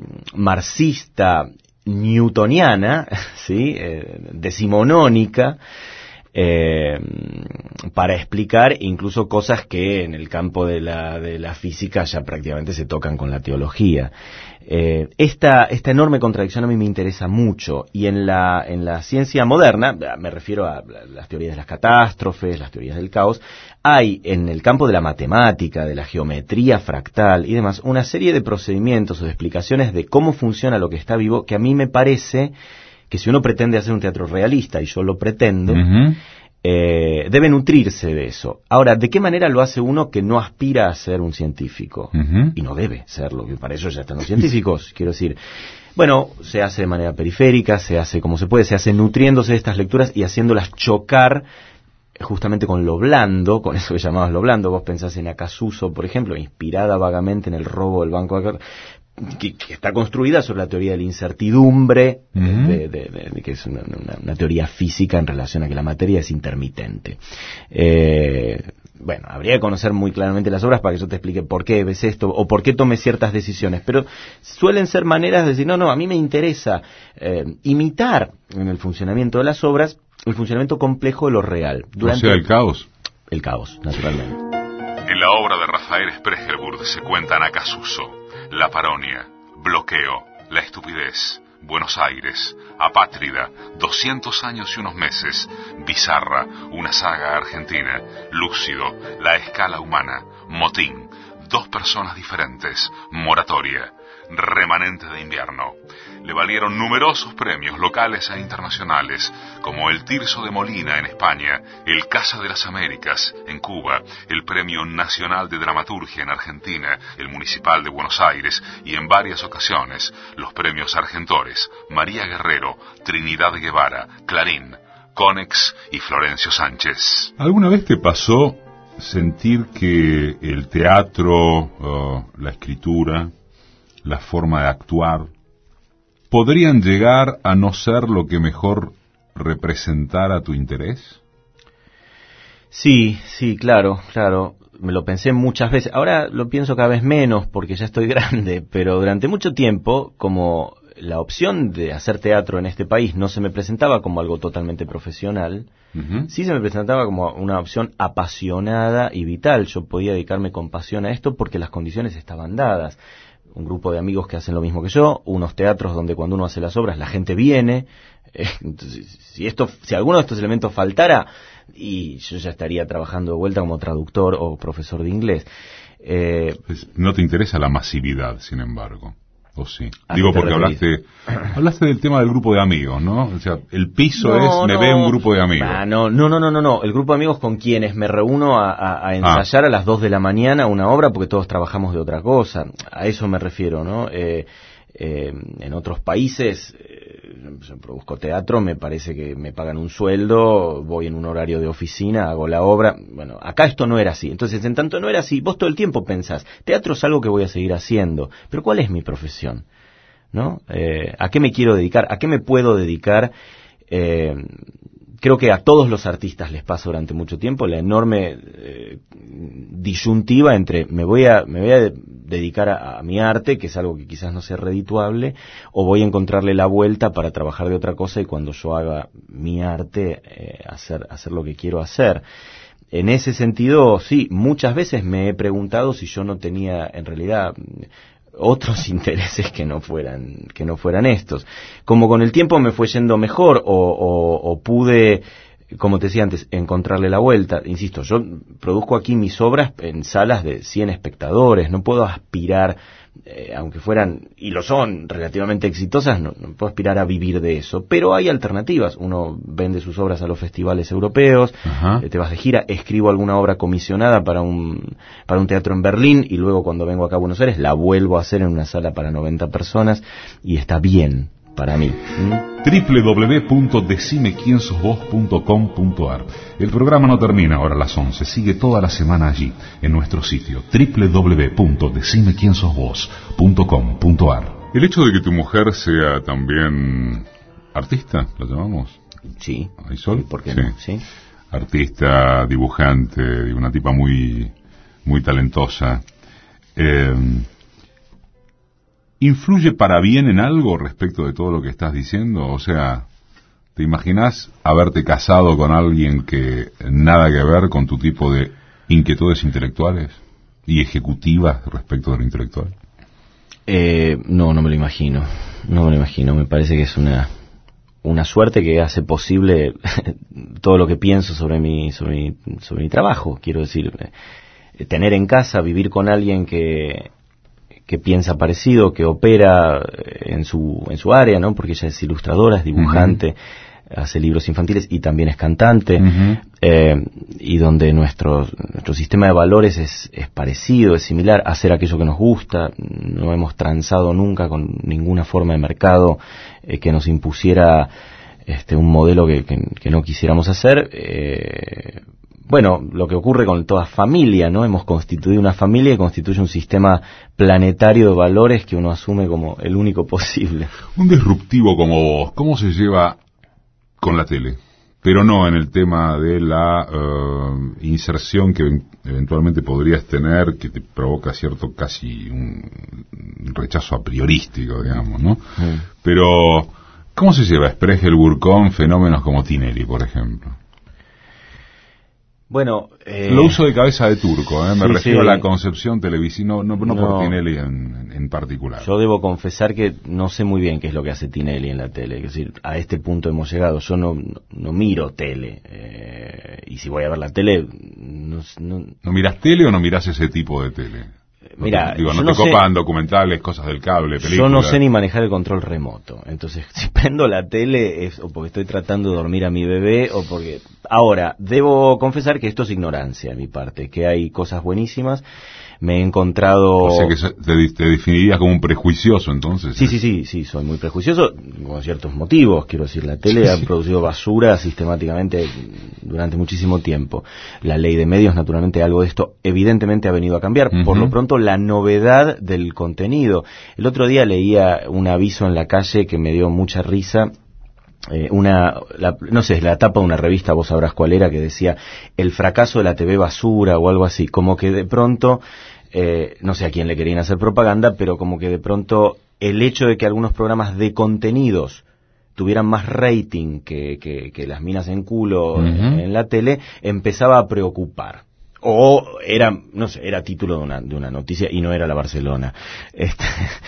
marxista, newtoniana, ¿sí? eh, decimonónica, Eh, para explicar incluso cosas que en el campo de la, de la física ya prácticamente se tocan con la teología. Eh, esta, esta enorme contradicción a mí me interesa mucho, y en la, en la ciencia moderna, me refiero a las teorías de las catástrofes, las teorías del caos, hay en el campo de la matemática, de la geometría fractal y demás, una serie de procedimientos o de explicaciones de cómo funciona lo que está vivo, que a mí me parece que si uno pretende hacer un teatro realista, y yo lo pretendo, uh-huh. eh, debe nutrirse de eso. Ahora, ¿de qué manera lo hace uno que no aspira a ser un científico? Uh-huh. Y no debe serlo, que para eso ya están los científicos, quiero decir. Bueno, se hace de manera periférica, se hace como se puede, se hace nutriéndose de estas lecturas y haciéndolas chocar justamente con lo blando, con eso que llamabas lo blando. Vos pensás en Acasuso, por ejemplo, inspirada vagamente en el robo del Banco de... Que, que está construida sobre la teoría de la incertidumbre, uh-huh. de, de, de, de, que es una, una, una teoría física en relación a que la materia es intermitente. Eh, bueno, habría que conocer muy claramente las obras para que yo te explique por qué ves esto o por qué tomé ciertas decisiones, pero suelen ser maneras de decir, no, no, a mí me interesa eh, imitar en el funcionamiento de las obras el funcionamiento complejo de lo real. Durante o sea, el caos. El caos, naturalmente. En la obra de Rafael Sprechelburg se cuentan Acasuso, La Paronia, Bloqueo, La Estupidez, Buenos Aires, Apátrida, doscientos años y unos meses, Bizarra, una saga argentina, Lúcido, La Escala Humana, Motín, Dos Personas Diferentes, Moratoria, Remanente de Invierno. Le valieron numerosos premios locales e internacionales, como el Tirso de Molina en España, el Casa de las Américas en Cuba, el Premio Nacional de Dramaturgia en Argentina, el Municipal de Buenos Aires y en varias ocasiones los premios Argentores, María Guerrero, Trinidad Guevara, Clarín, Conex y Florencio Sánchez. ¿Alguna vez te pasó sentir que el teatro, uh, la escritura, la forma de actuar, podrían llegar a no ser lo que mejor representara tu interés? Sí, sí, claro, claro. Me lo pensé muchas veces. Ahora lo pienso cada vez menos porque ya estoy grande, pero durante mucho tiempo, como la opción de hacer teatro en este país no se me presentaba como algo totalmente profesional, uh-huh. sí se me presentaba como una opción apasionada y vital. Yo podía dedicarme con pasión a esto porque las condiciones estaban dadas. Un grupo de amigos que hacen lo mismo que yo, unos teatros donde cuando uno hace las obras la gente viene. Eh, entonces, si esto, si alguno de estos elementos faltara, y yo ya estaría trabajando de vuelta como traductor o profesor de inglés. Eh, no te interesa la masividad, sin embargo, ¿o sí? Digo porque hablaste hablaste del tema del grupo de amigos, ¿no? O sea, el piso no, es, me no, ve un grupo de amigos. Ah, no, no, no, no, no, no, el grupo de amigos con quienes me reúno a, a, a ensayar ah. a las dos de la mañana una obra porque todos trabajamos de otra cosa. A eso me refiero, ¿no? Eh, Eh, en otros países eh, yo produzco teatro, me parece que me pagan un sueldo, voy en un horario de oficina, hago la obra. Bueno, acá esto no era así. Entonces, en tanto no era así, vos todo el tiempo pensás, teatro es algo que voy a seguir haciendo, pero ¿cuál es mi profesión? ¿No? Eh, ¿a qué me quiero dedicar? ¿A qué me puedo dedicar? Eh, creo que a todos los artistas les pasa durante mucho tiempo la enorme eh, disyuntiva entre me voy a me voy a dedicar a, a mi arte, que es algo que quizás no sea redituable, o voy a encontrarle la vuelta para trabajar de otra cosa y cuando yo haga mi arte eh, hacer hacer lo que quiero hacer. En ese sentido, sí, muchas veces me he preguntado si yo no tenía en realidad otros intereses que no fueran que no fueran estos. Como con el tiempo me fue yendo mejor o, o, o pude, como te decía antes, encontrarle la vuelta. Insisto, yo produzco aquí mis obras en salas de cien espectadores, no puedo aspirar, eh, aunque fueran, y lo son, relativamente exitosas, no, no puedo aspirar a vivir de eso, pero hay alternativas. Uno vende sus obras a los festivales europeos, eh, te vas de gira, escribo alguna obra comisionada para un para un teatro en Berlín y luego cuando vengo acá a Buenos Aires la vuelvo a hacer en una sala para noventa personas y está bien para mí. ¿Mm? doble u doble u doble u punto decime quién sos vos punto com punto a r. El programa no termina ahora a las once, sigue toda la semana allí, en nuestro sitio doble u doble u doble u punto decime quién sos vos punto com punto a r. El hecho de que tu mujer sea también artista, ¿la llamamos? Sí. ¿Aysol? ¿Por qué no? Sí. Artista, dibujante, una tipa muy, muy talentosa. Eh, ¿Influye para bien en algo respecto de todo lo que estás diciendo? O sea, ¿te imaginas haberte casado con alguien que nada que ver con tu tipo de inquietudes intelectuales y ejecutivas respecto de lo intelectual? Eh, no, no me lo imagino. No me lo imagino. Me parece que es una una suerte que hace posible todo lo que pienso sobre mi sobre mi, sobre mi trabajo. Quiero decir, eh, tener en casa, vivir con alguien que que piensa parecido, que opera en su en su área, ¿no? Porque ella es ilustradora, es dibujante, uh-huh. hace libros infantiles y también es cantante, uh-huh. eh, y donde nuestro nuestro sistema de valores es, es parecido, es similar, hacer aquello que nos gusta. No hemos transado nunca con ninguna forma de mercado eh, que nos impusiera este un modelo que, que, que no quisiéramos hacer. Eh, Bueno, lo que ocurre con toda familia, ¿no? Hemos constituido una familia que constituye un sistema planetario de valores que uno asume como el único posible. Un disruptivo como vos, ¿cómo se lleva con la tele? Pero no en el tema de la uh, inserción que eventualmente podrías tener, que te provoca cierto casi un rechazo a priorístico, digamos, ¿no? Mm. Pero, ¿cómo se lleva Sprechelburg con fenómenos como Tinelli, por ejemplo? Bueno, eh... lo uso de cabeza de turco, ¿eh? me sí, refiero sí. a la concepción televisiva, no, no, no, no por Tinelli en, en particular. Yo debo confesar que no sé muy bien qué es lo que hace Tinelli en la tele, es decir, a este punto hemos llegado. Yo no, no, no miro tele, eh, y si voy a ver la tele... ¿No, no, ¿No miras tele o no miras ese tipo de tele? Mira, no te, digo, no te no copan sé, documentales, cosas del cable, películas. Yo no sé ni manejar el control remoto. Entonces, si prendo la tele es o porque estoy tratando de dormir a mi bebé o porque... Ahora, debo confesar que esto es ignorancia de mi parte, que hay cosas buenísimas. Me he encontrado... O sea que te, te definirías como un prejuicioso, entonces. Sí, sí, sí, sí, soy muy prejuicioso, con ciertos motivos. Quiero decir, la tele ha producido basura sistemáticamente durante muchísimo tiempo. La ley de medios, naturalmente, algo de esto evidentemente ha venido a cambiar. Uh-huh. Por lo pronto, la novedad del contenido. El otro día leía un aviso en la calle que me dio mucha risa. Eh, una, la, no sé, la tapa de una revista, vos sabrás cuál era, que decía el fracaso de la T V basura o algo así, como que de pronto, eh, no sé a quién le querían hacer propaganda, pero como que de pronto el hecho de que algunos programas de contenidos tuvieran más rating que, que, que las minas en culo uh-huh. en, en la tele, empezaba a preocupar. O era, no sé, era título de una, de una noticia y no era la Barcelona. Este,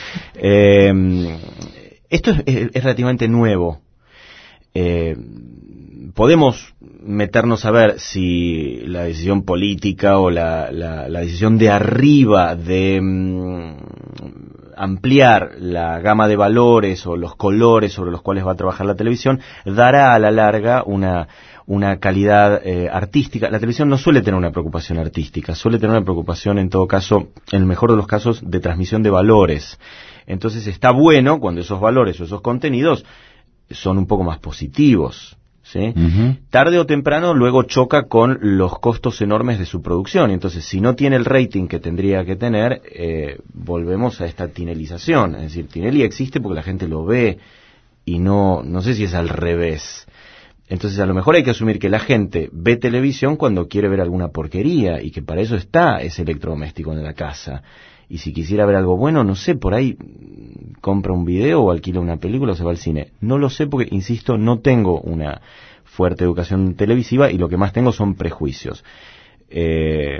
eh, esto es, es, es relativamente nuevo. Eh, podemos meternos a ver si la decisión política o la, la, la decisión de arriba de mm, ampliar la gama de valores o los colores sobre los cuales va a trabajar la televisión dará a la larga una, una calidad eh, artística. La televisión no suele tener una preocupación artística, suele tener una preocupación en todo caso, en el mejor de los casos, de transmisión de valores. Entonces está bueno cuando esos valores o esos contenidos son un poco más positivos, ¿sí? Uh-huh. Tarde o temprano luego choca con los costos enormes de su producción, entonces si no tiene el rating que tendría que tener, eh, volvemos a esta tinelización, es decir, Tinelli existe porque la gente lo ve y no, no sé si es al revés. Entonces a lo mejor hay que asumir que la gente ve televisión cuando quiere ver alguna porquería y que para eso está ese electrodoméstico en la casa. Y si quisiera ver algo bueno, no sé, por ahí compra un video o alquila una película o se va al cine. No lo sé porque, insisto, no tengo una fuerte educación televisiva y lo que más tengo son prejuicios. Eh,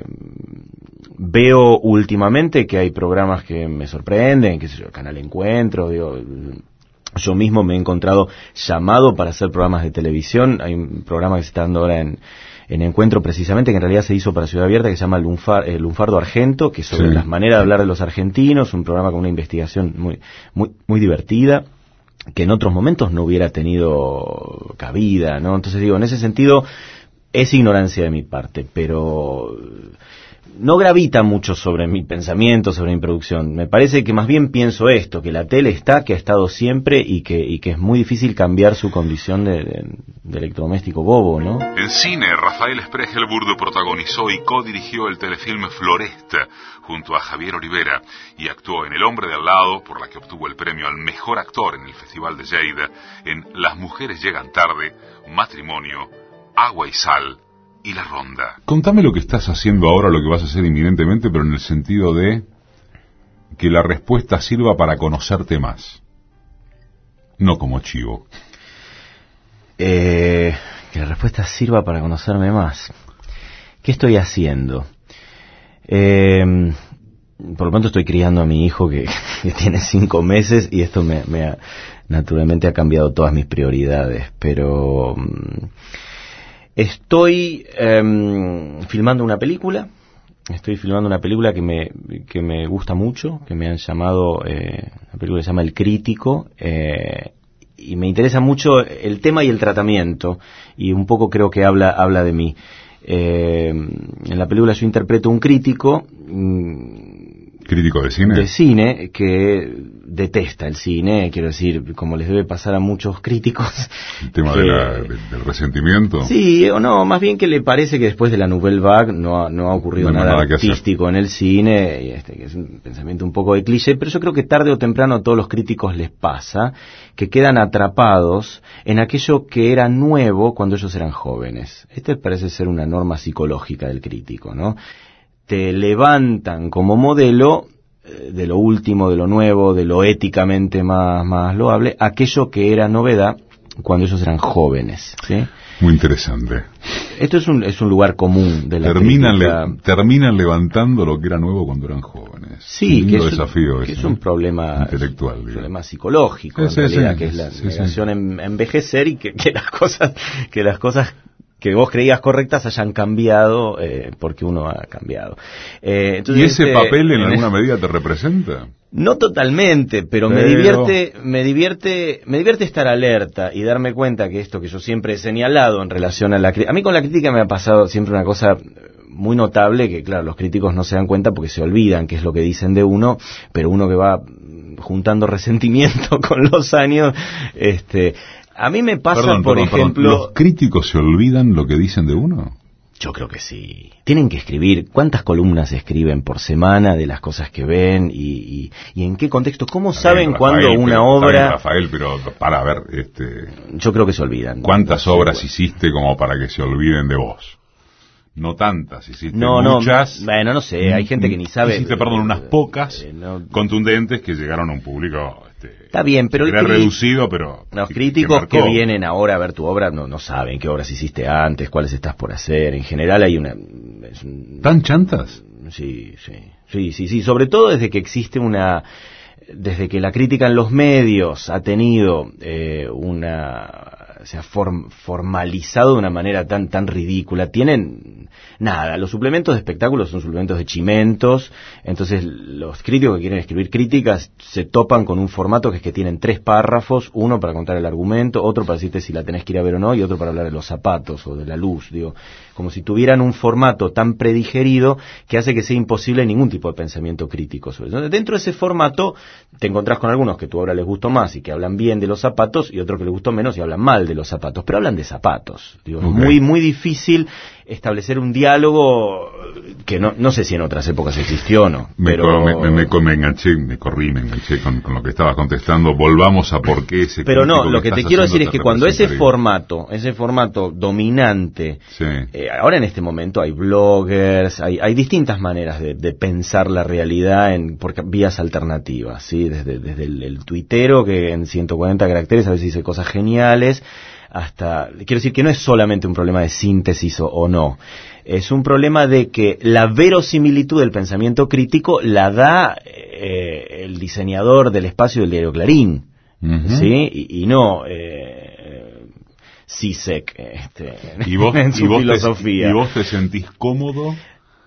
veo últimamente que hay programas que me sorprenden, qué sé yo, el Canal Encuentro, digo, yo mismo me he encontrado llamado para hacer programas de televisión. Hay un programa que se está dando ahora en... en Encuentro precisamente, que en realidad se hizo para Ciudad Abierta, que se llama Lunfar, eh, Lunfardo Argento, que es sobre sí. las maneras de hablar de los argentinos, un programa con una investigación muy, muy, muy divertida, que en otros momentos no hubiera tenido cabida, ¿no? Entonces digo, en ese sentido, es ignorancia de mi parte, pero no gravita mucho sobre mi pensamiento, sobre mi producción. Me parece que más bien pienso esto, que la tele está, que ha estado siempre y que, y que es muy difícil cambiar su condición de, de, de electrodoméstico bobo, ¿no? En cine, Rafael Spregelburg protagonizó y codirigió el telefilme Floresta junto a Javier Olivera y actuó en El hombre de al lado, por la que obtuvo el premio al mejor actor en el Festival de Lleida, en Las mujeres llegan tarde, Matrimonio, Agua y sal y La ronda. Contame lo que estás haciendo ahora, lo que vas a hacer inminentemente, pero en el sentido de que la respuesta sirva para conocerte más, no como chivo. Eh, que la respuesta sirva para conocerme más. ¿Qué estoy haciendo? Eh, por lo pronto estoy criando a mi hijo que, que tiene cinco meses y esto me, me ha, naturalmente ha cambiado todas mis prioridades, pero... Estoy eh, filmando una película, estoy filmando una película que me que me gusta mucho, que me han llamado, eh, la película se llama El Crítico, eh, y me interesa mucho el tema y el tratamiento, y un poco creo que habla habla de mí. Eh, en la película yo interpreto un crítico... Mmm, ¿Crítico de cine? De cine, que detesta el cine, quiero decir, como les debe pasar a muchos críticos. ¿El tema que, de la, de, del resentimiento? Sí, o no, más bien que le parece que después de la Nouvelle Vague no ha, no ha ocurrido no nada, nada artístico en el cine, y este, que es un pensamiento un poco de cliché, pero yo creo que tarde o temprano a todos los críticos les pasa, que quedan atrapados en aquello que era nuevo cuando ellos eran jóvenes. Esta parece ser una norma psicológica del crítico, ¿no? Te levantan como modelo eh, de lo último, de lo nuevo, de lo éticamente más, más loable, aquello que era novedad cuando ellos eran jóvenes, ¿sí? Muy interesante. Esto es un, es un lugar común de la terminan crítica. Le, terminan levantando lo que era nuevo cuando eran jóvenes. Sí, un que, es, desafío que ese, es un problema intelectual, un problema psicológico, sí, en sí, realidad, sí, que es la sí, negación sí. en envejecer y que, que las cosas que las cosas que vos creías correctas hayan cambiado eh, porque uno ha cambiado. Eh, entonces, ¿Y ese este, papel en en alguna medida te representa? No totalmente, pero, pero me divierte, me divierte, me divierte estar alerta y darme cuenta que esto que yo siempre he señalado en relación a la crítica, a mí con la crítica me ha pasado siempre una cosa muy notable que, claro, los críticos no se dan cuenta porque se olvidan qué es lo que dicen de uno, pero uno que va juntando resentimiento con los años, este, a mí me pasa, perdón, por perdón, ejemplo, perdón. ¿Los críticos se olvidan lo que dicen de uno? Yo creo que sí. Tienen que escribir. ¿Cuántas columnas escriben por semana de las cosas que ven y, y, y en qué contexto? ¿Cómo Está saben bien, cuándo Rafael, una pero, obra? Está bien, Rafael, pero para ver, este, yo creo que se olvidan. ¿cuántas no, obras sí, hiciste como para que se olviden de vos? No tantas, hiciste no, muchas. No, bueno, no sé. Hay gente que ni sabe. Hiciste, perdón, unas pocas eh, no, contundentes que llegaron a un público. Este, Está bien, pero era el cri- reducido, pero los que, críticos que, que vienen ahora a ver tu obra no, no saben qué obras hiciste antes, cuáles estás por hacer. En general hay una. Es un, ¿Tan chantas? Sí, sí, sí, sí, sí. Sobre todo desde que existe una. Desde que la crítica en los medios ha tenido eh, una. Se ha form, formalizado de una manera tan tan ridícula. Tienen nada, los suplementos de espectáculos son suplementos de chimentos, entonces los críticos que quieren escribir críticas se topan con un formato que es que tienen tres párrafos, uno para contar el argumento, otro para decirte si la tenés que ir a ver o no, y otro para hablar de los zapatos o de la luz, digo, como si tuvieran un formato tan predigerido que hace que sea imposible ningún tipo de pensamiento crítico sobre eso. Dentro de ese formato te encontrás con algunos que tu obra les gustó más y que hablan bien de los zapatos, y otros que les gustó menos y hablan mal de los zapatos, pero hablan de zapatos. Digo, okay. Es muy, muy difícil establecer un diálogo que no, no sé si en otras épocas existió o no. Me, pero... me, me, me, me enganché, me corrí, me enganché con, con lo que estabas contestando. Volvamos a por qué ese. Pero no, lo que, que te quiero decir es que cuando ese bien. formato, ese formato dominante, sí. eh, ahora en este momento hay bloggers, hay, hay distintas maneras de, de pensar la realidad en por vías alternativas, ¿sí? Desde, desde el, el tuitero que en ciento cuarenta caracteres a veces dice cosas geniales, hasta, quiero decir que no es solamente un problema de síntesis o, o no, es un problema de que la verosimilitud del pensamiento crítico la da eh, el diseñador del espacio del diario Clarín, uh-huh. ¿sí? Y, y no eh, Zizek este, ¿Y vos, en su y vos filosofía. Te, ¿Y vos te sentís cómodo?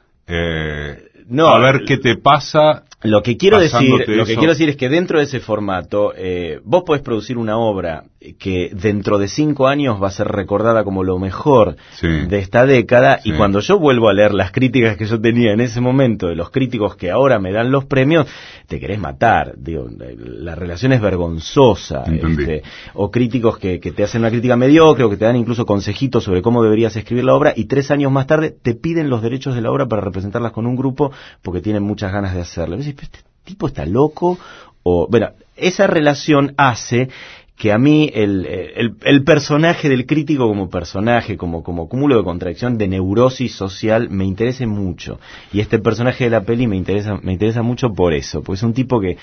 Eh, no, a ver qué te pasa. Lo que quiero decir, lo que eso. quiero decir es que dentro de ese formato, eh, vos podés producir una obra que dentro de cinco años va a ser recordada como lo mejor sí. de esta década, sí. y cuando yo vuelvo a leer las críticas que yo tenía en ese momento de los críticos que ahora me dan los premios, te querés matar. Digo, la relación es vergonzosa. Este, o críticos que, que te hacen una crítica mediocre o que te dan incluso consejitos sobre cómo deberías escribir la obra, y tres años más tarde te piden los derechos de la obra para representarlas con un grupo porque tienen muchas ganas de hacerlo. Este tipo está loco, o bueno, esa relación hace que a mí el, el, el personaje del crítico como personaje, como, como cúmulo de contradicción, de neurosis social, me interese mucho. Y este personaje de la peli me interesa, me interesa mucho por eso, porque es un tipo que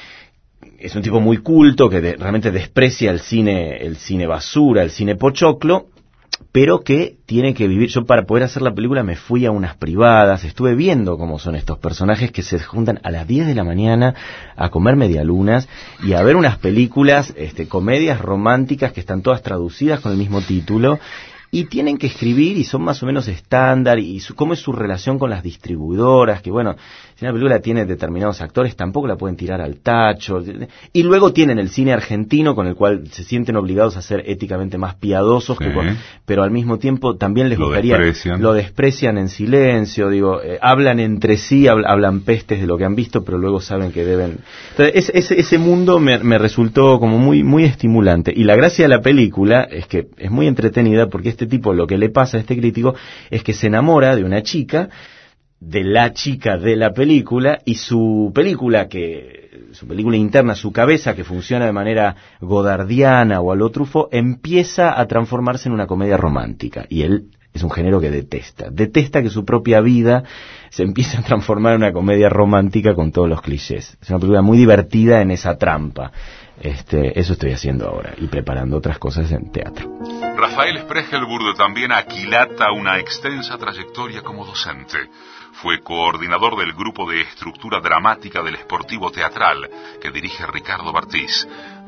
es un tipo muy culto, que de, realmente desprecia el cine, el cine basura, el cine pochoclo, pero que tiene que vivir. Yo para poder hacer la película me fui a unas privadas, estuve viendo cómo son estos personajes que se juntan a las diez de la mañana a comer medialunas y a ver unas películas, este, comedias románticas que están todas traducidas con el mismo título, y tienen que escribir y son más o menos estándar, y su, cómo es su relación con las distribuidoras, que bueno, si una película tiene determinados actores tampoco la pueden tirar al tacho, y luego tienen el cine argentino con el cual se sienten obligados a ser éticamente más piadosos, sí. que con, pero al mismo tiempo también les lo gustaría, desprecian. lo desprecian en silencio, digo, eh, hablan entre sí, habl, hablan pestes de lo que han visto, pero luego saben que deben. Entonces ese, ese mundo me, me resultó como muy, muy estimulante, y la gracia de la película es que es muy entretenida porque este tipo, lo que le pasa a este crítico es que se enamora de una chica, de la chica de la película, y su película, que su película interna, su cabeza, que funciona de manera godardiana o a lo Truffaut, empieza a transformarse en una comedia romántica, y él es un género que detesta, detesta que su propia vida se empiece a transformar en una comedia romántica con todos los clichés. Es una película muy divertida en esa trampa. Este, eso estoy haciendo ahora y preparando otras cosas en teatro. Rafael Spregelburg también aquilata una extensa trayectoria como docente. Fue coordinador del grupo de estructura dramática del Sportivo Teatral, que dirige Ricardo Bartiz.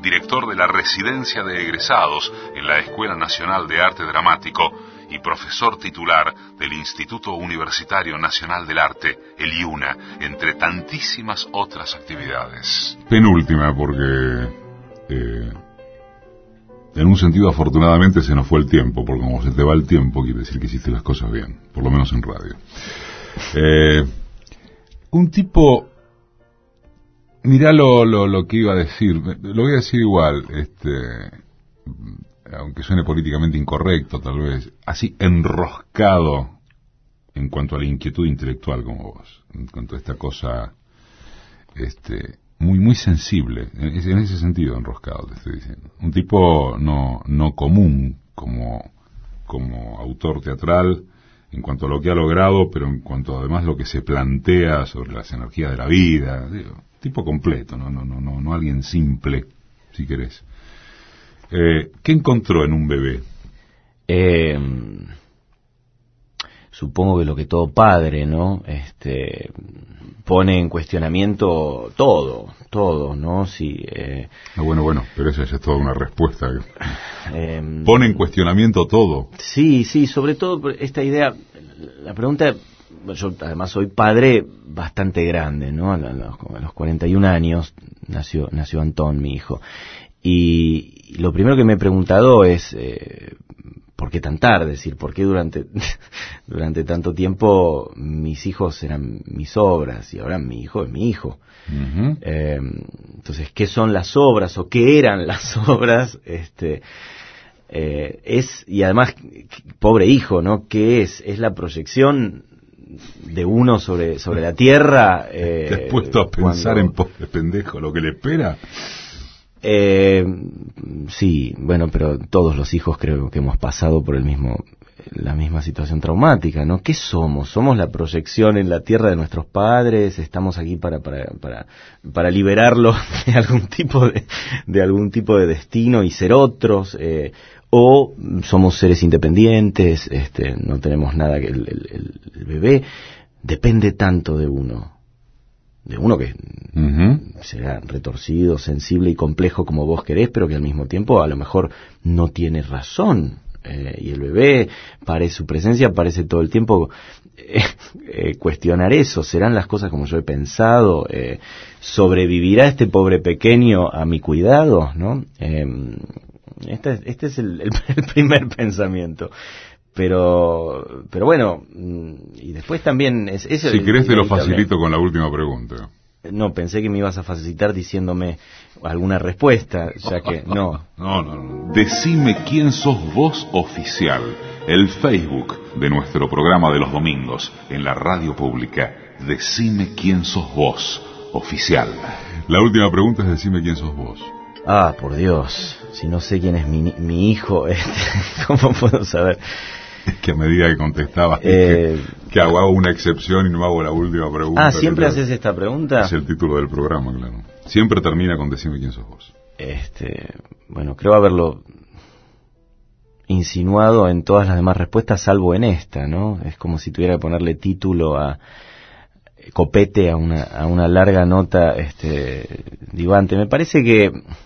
director de la Residencia de Egresados en la Escuela Nacional de Arte Dramático y profesor titular del Instituto Universitario Nacional del Arte, el I U N A, entre tantísimas otras actividades. Penúltima, porque eh, en un sentido afortunadamente se nos fue el tiempo, porque como se te va el tiempo quiere decir que hiciste las cosas bien, por lo menos en radio. Eh, un tipo, mirá lo, lo, lo que iba a decir, lo voy a decir igual, este... aunque suene políticamente incorrecto tal vez, así enroscado en cuanto a la inquietud intelectual como vos, en cuanto a esta cosa este muy muy sensible, en ese, en ese sentido enroscado te estoy diciendo. Un tipo no no común como como autor teatral en cuanto a lo que ha logrado, pero en cuanto además lo que se plantea sobre las energías de la vida, digo, tipo completo, no no no no no alguien simple, si querés. Eh, ¿Qué encontró en un bebé? Eh, supongo que lo que todo padre, ¿no? Este, pone en cuestionamiento todo, todo, ¿no? Si, eh, ah, bueno, bueno, pero esa ya es toda una respuesta. Eh, pone en cuestionamiento todo. Sí, sí, sobre todo esta idea, la pregunta, yo además soy padre bastante grande, ¿no? A los, a los cuarenta y un años nació, nació Antón, mi hijo. Y lo primero que me he preguntado es eh, ¿por qué tan tarde? Es decir, ¿por qué durante durante tanto tiempo mis hijos eran mis obras y ahora mi hijo es mi hijo? Uh-huh. Eh, entonces, ¿qué son las obras o qué eran las obras? Este eh, es y además pobre hijo, ¿no? ¿Qué es? Es la proyección de uno sobre sobre la tierra. Eh, ¿Te has puesto a pensar cuando... en pobre pendejo lo que le espera? Eh, sí, bueno, pero todos los hijos creo que hemos pasado por el mismo, la misma situación traumática, ¿no? ¿Qué somos? ¿Somos la proyección en la tierra de nuestros padres? ¿Estamos aquí para para para para liberarlos de algún tipo de de algún tipo de destino y ser otros? Eh, o somos seres independientes, este, no tenemos nada que el, el, el bebé depende tanto de uno. De uno que uh-huh. será retorcido, sensible y complejo como vos querés, pero que al mismo tiempo a lo mejor no tiene razón. Eh, y el bebé, parece, su presencia parece todo el tiempo eh, eh, cuestionar eso. ¿Serán las cosas como yo he pensado? Eh, ¿Sobrevivirá este pobre pequeño a mi cuidado? ¿No? Eh, este, este es el, el, el primer pensamiento. Pero pero bueno, y después también es eso. Si querés te lo facilito con la última pregunta. No, pensé que me ibas a facilitar diciéndome alguna respuesta, ya que no. No, no, no. Decime quién sos vos oficial, el Facebook de nuestro programa de los domingos en la radio pública. Decime quién sos vos oficial. La última pregunta es decime quién sos vos. Ah, por Dios, si no sé quién es mi, mi hijo, este, ¿cómo puedo saber? Es que a medida que contestabas, eh, que, que hago, hago una excepción y no hago la última pregunta. Ah, ¿siempre haces esta pregunta? Es el título del programa, claro. Siempre termina con decime quién sos vos. Este, bueno, creo haberlo insinuado en todas las demás respuestas, salvo en esta, ¿no? Es como si tuviera que ponerle título a copete a una a una larga nota, este, divante. Me parece que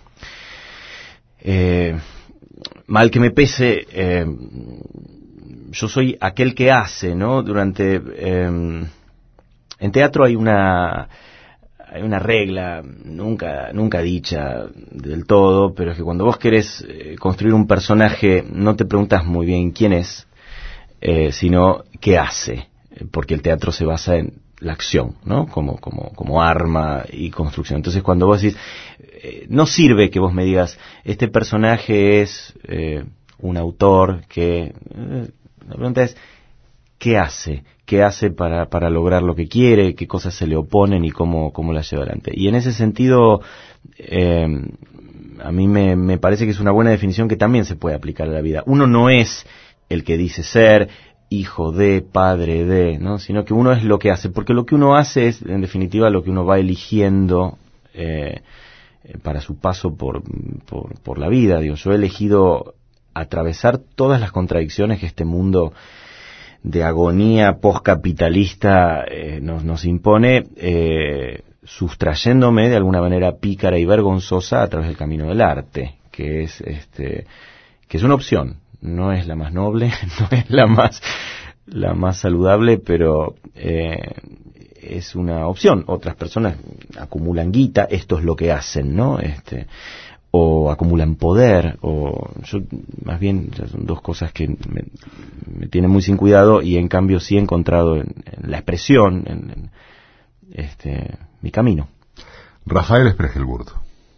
eh, mal que me pese, eh, yo soy aquel que hace, ¿no? Durante eh, en teatro hay una hay una regla nunca nunca dicha del todo, pero es que cuando vos querés eh, construir un personaje no te preguntas muy bien quién es, eh, sino qué hace, porque el teatro se basa en la acción, ¿no? Como como como arma y construcción. Entonces, cuando vos decís, eh, no sirve que vos me digas este personaje es eh, un autor que eh, la pregunta es ¿qué hace? ¿Qué hace para para lograr lo que quiere? ¿Qué cosas se le oponen y cómo cómo la lleva adelante? Y en ese sentido, eh, a mí me me parece que es una buena definición que también se puede aplicar a la vida. Uno no es el que dice ser hijo de, padre de, ¿no? Sino que uno es lo que hace, porque lo que uno hace es, en definitiva, lo que uno va eligiendo eh, para su paso por, por, por la vida. Digo, yo he elegido atravesar todas las contradicciones que este mundo de agonía postcapitalista eh, nos, nos impone, eh, sustrayéndome de alguna manera pícara y vergonzosa a través del camino del arte, que es este que es una opción, no es la más noble, no es la más la más saludable, pero eh, es una opción. Otras personas acumulan guita, esto es lo que hacen, ¿no? Este o acumulan poder, o yo más bien son dos cosas que me, me tienen muy sin cuidado, y en cambio sí he encontrado en, en la expresión, en, en este mi camino. Rafael Spregelburg.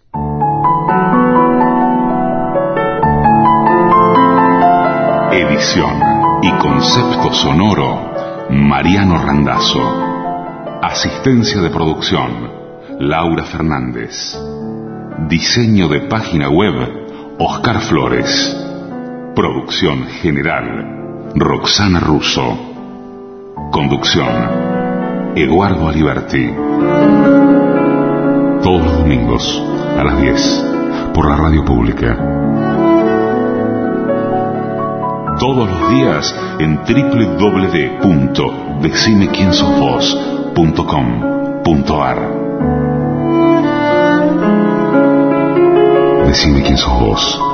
Edición y concepto sonoro, Mariano Randazzo. Asistencia de producción, Laura Fernández. Diseño de página web, Oscar Flores. Producción general, Roxana Russo. Conducción, Eduardo Aliberti. Todos los domingos a las diez por la radio pública. Todos los días en doble u doble u doble u punto decime quién sos vos punto com punto ar. Decime quién sos vos.